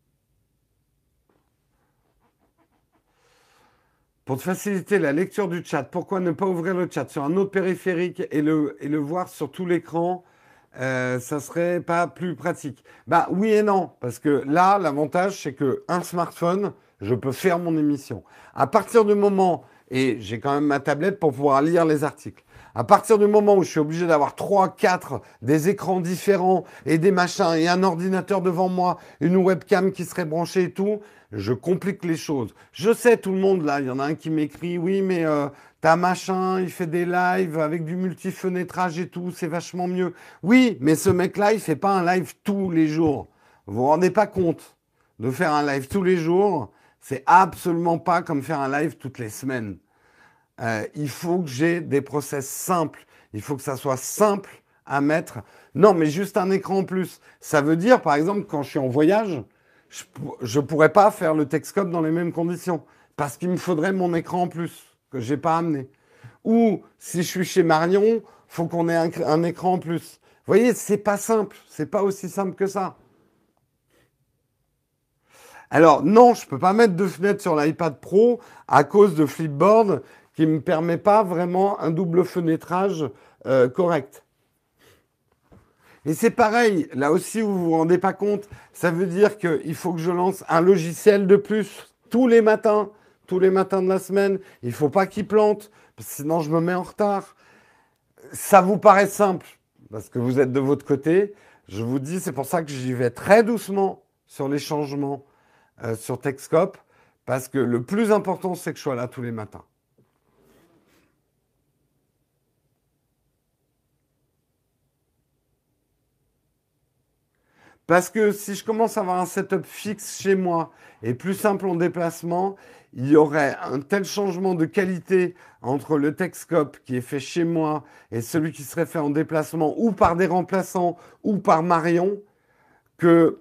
S1: Pour te faciliter la lecture du chat, pourquoi ne pas ouvrir le chat sur un autre périphérique et le voir sur tout l'écran? Ça serait pas plus pratique. Bah oui et non, parce que là, l'avantage, c'est que un smartphone, je peux faire mon émission. À partir du moment, et j'ai quand même ma tablette pour pouvoir lire les articles. À partir du moment où je suis obligé d'avoir 3, 4, des écrans différents et des machins et un ordinateur devant moi, une webcam qui serait branchée et tout, je complique les choses. Je sais, tout le monde là, il y en a un qui m'écrit, oui, mais t'as machin, il fait des lives avec du multifenêtrage et tout, c'est vachement mieux. Oui, mais ce mec-là, il fait pas un live tous les jours. Vous vous rendez pas compte de faire un live tous les jours, c'est absolument pas comme faire un live toutes les semaines. Il faut que j'ai des process simples. Il faut que ça soit simple à mettre. Non, mais juste un écran en plus. Ça veut dire, par exemple, quand je suis en voyage, je ne pourrais pas faire le Texcope dans les mêmes conditions. Parce qu'il me faudrait mon écran en plus, que je n'ai pas amené. Ou si je suis chez Marion, il faut qu'on ait un écran en plus. Vous voyez, c'est pas simple. C'est pas aussi simple que ça. Alors non, je ne peux pas mettre de fenêtre sur l'iPad Pro à cause de Flipboard qui ne me permet pas vraiment un double fenêtrage correct. Et c'est pareil, là aussi vous ne vous rendez pas compte, ça veut dire qu'il faut que je lance un logiciel de plus tous les matins de la semaine. Il ne faut pas qu'il plante, sinon je me mets en retard. Ça vous paraît simple, parce que vous êtes de votre côté. Je vous dis, c'est pour ça que j'y vais très doucement sur les changements sur Texcope, parce que le plus important, c'est que je sois là tous les matins. Parce que si je commence à avoir un setup fixe chez moi et plus simple en déplacement, il y aurait un tel changement de qualité entre le Texcope qui est fait chez moi et celui qui serait fait en déplacement ou par des remplaçants ou par Marion que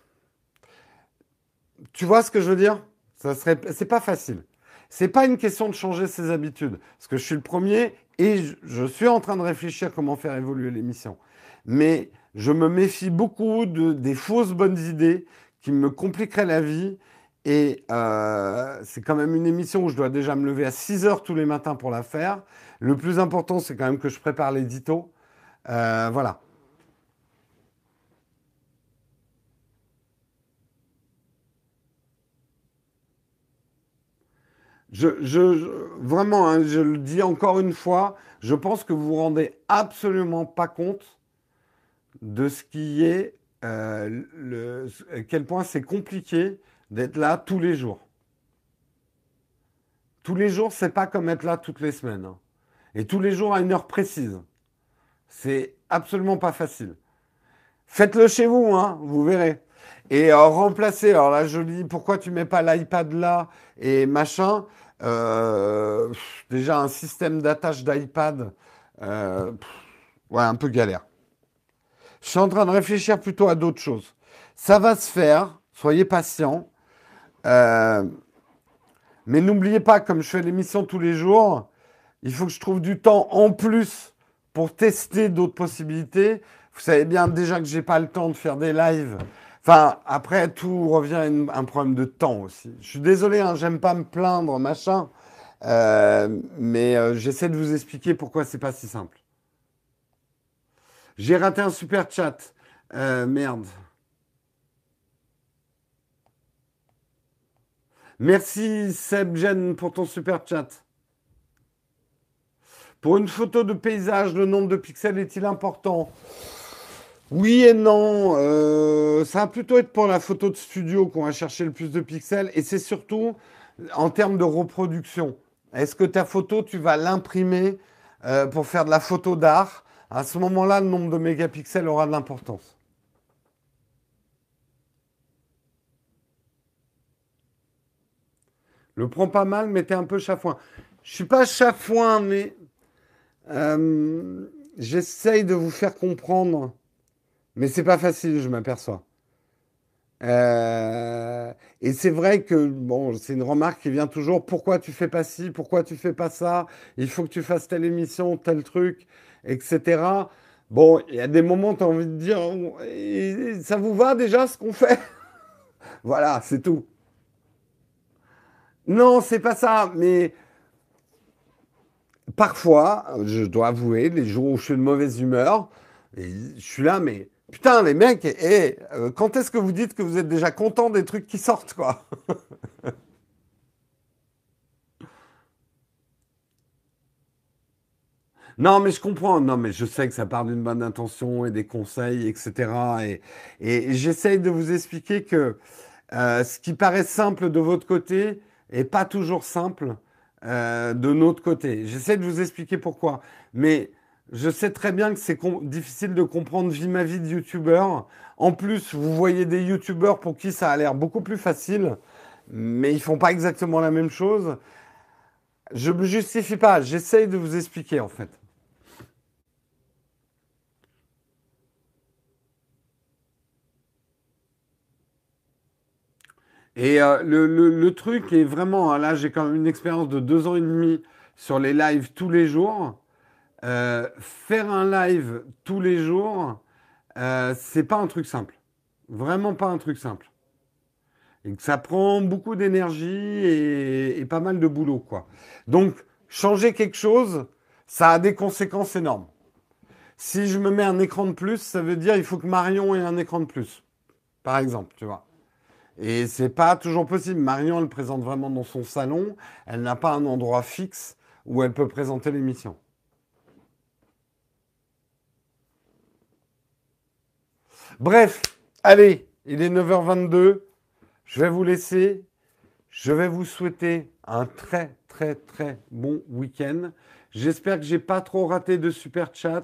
S1: tu vois ce que je veux dire? C'est pas facile. C'est pas une question de changer ses habitudes, parce que je suis le premier et je suis en train de réfléchir comment faire évoluer l'émission. Mais je me méfie beaucoup des fausses bonnes idées qui me compliqueraient la vie. Et c'est quand même une émission où je dois déjà me lever à 6 heures tous les matins pour la faire. Le plus important, c'est quand même que je prépare l'édito. Voilà. Vraiment, hein, je le dis encore une fois, je pense que vous vous rendez absolument pas compte de ce qui est, à quel point c'est compliqué d'être là tous les jours. Tous les jours, c'est pas comme être là toutes les semaines, hein. Et tous les jours à une heure précise. C'est absolument pas facile. Faites-le chez vous, hein, vous verrez. Et remplacer, alors là je dis pourquoi tu mets pas l'iPad là et machin. Déjà un système d'attache d'iPad, ouais, un peu galère. Je suis en train de réfléchir plutôt à d'autres choses. Ça va se faire, soyez patient. Euh, mais n'oubliez pas, comme je fais l'émission tous les jours, il faut que je trouve du temps en plus pour tester d'autres possibilités. Vous savez bien déjà que j'ai pas le temps de faire des lives. Enfin, après, tout revient à un problème de temps aussi. Je suis désolé, hein, j'aime pas me plaindre, machin. Mais j'essaie de vous expliquer pourquoi c'est pas si simple. J'ai raté un super chat. Merde. Merci Sebgen pour ton super chat. Pour une photo de paysage, le nombre de pixels est-il important? Oui et non. Ça va plutôt être pour la photo de studio qu'on va chercher le plus de pixels. Et c'est surtout en termes de reproduction. Est-ce que ta photo, tu vas l'imprimer pour faire de la photo d'art? À ce moment-là, le nombre de mégapixels aura de l'importance. Le prends pas mal, mais t'es un peu chafouin. Je suis pas chafouin, mais J'essaye de vous faire comprendre, mais c'est pas facile, je m'aperçois. Et c'est vrai que, bon, c'est une remarque qui vient toujours, pourquoi tu fais pas ci, pourquoi tu fais pas ça, il faut que tu fasses telle émission, tel truc, etc. Bon, il y a des moments, tu as envie de dire, ça vous va déjà ce qu'on fait? Voilà, c'est tout. Non, c'est pas ça, mais parfois, je dois avouer, les jours où je suis de mauvaise humeur, et je suis là, mais putain, les mecs, quand est-ce que vous dites que vous êtes déjà content des trucs qui sortent, quoi? Non, mais je comprends. Non, mais je sais que ça part d'une bonne intention et des conseils, etc. Et j'essaye de vous expliquer que ce qui paraît simple de votre côté est pas toujours simple de notre côté. J'essaie de vous expliquer pourquoi. Mais je sais très bien que c'est difficile de comprendre ma vie de youtubeur. En plus, vous voyez des youtubeurs pour qui ça a l'air beaucoup plus facile, mais ils font pas exactement la même chose. Je me justifie pas. J'essaye de vous expliquer en fait. Et le truc est vraiment, hein, là j'ai quand même une expérience de 2 ans et demi sur les lives tous les jours. Faire un live tous les jours, c'est pas un truc simple. Vraiment pas un truc simple. Et que ça prend beaucoup d'énergie et pas mal de boulot, quoi. Donc, changer quelque chose, ça a des conséquences énormes. Si je me mets un écran de plus, ça veut dire il faut que Marion ait un écran de plus, par exemple, tu vois. Et c'est pas toujours possible. Marion, elle présente vraiment dans son salon. Elle n'a pas un endroit fixe où elle peut présenter l'émission. Bref, allez, il est 9h22. Je vais vous laisser. Je vais vous souhaiter un très, très, très bon week-end. J'espère que j'ai pas trop raté de super chats.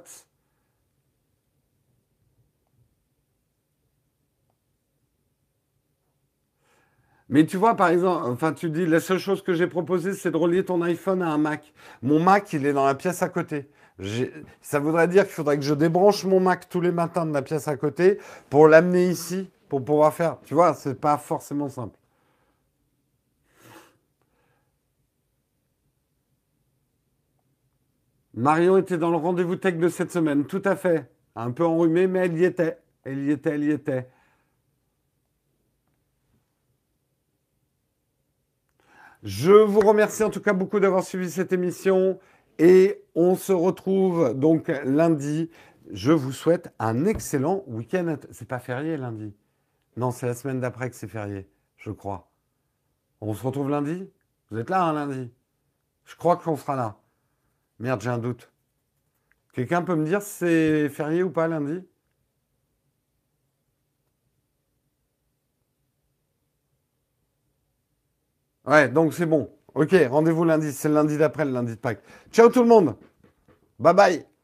S1: Mais tu vois, par exemple, enfin, tu dis, la seule chose que j'ai proposée, c'est de relier ton iPhone à un Mac. Mon Mac, il est dans la pièce à côté. Ça voudrait dire qu'il faudrait que je débranche mon Mac tous les matins de la pièce à côté pour l'amener ici, pour pouvoir faire. Tu vois, c'est pas forcément simple. Marion était dans le rendez-vous tech de cette semaine, tout à fait. Un peu enrhumée, mais elle y était. Elle y était, elle y était. Je vous remercie en tout cas beaucoup d'avoir suivi cette émission et on se retrouve donc lundi. Je vous souhaite un excellent week-end. C'est pas férié lundi. Non, c'est la semaine d'après que c'est férié, je crois. On se retrouve lundi? Vous êtes là, hein, lundi? Je crois qu'on sera là. Merde, j'ai un doute. Quelqu'un peut me dire si c'est férié ou pas lundi? Ouais, donc c'est bon. Ok, rendez-vous lundi. C'est le lundi d'après, le lundi de Pâques. Ciao tout le monde. Bye bye.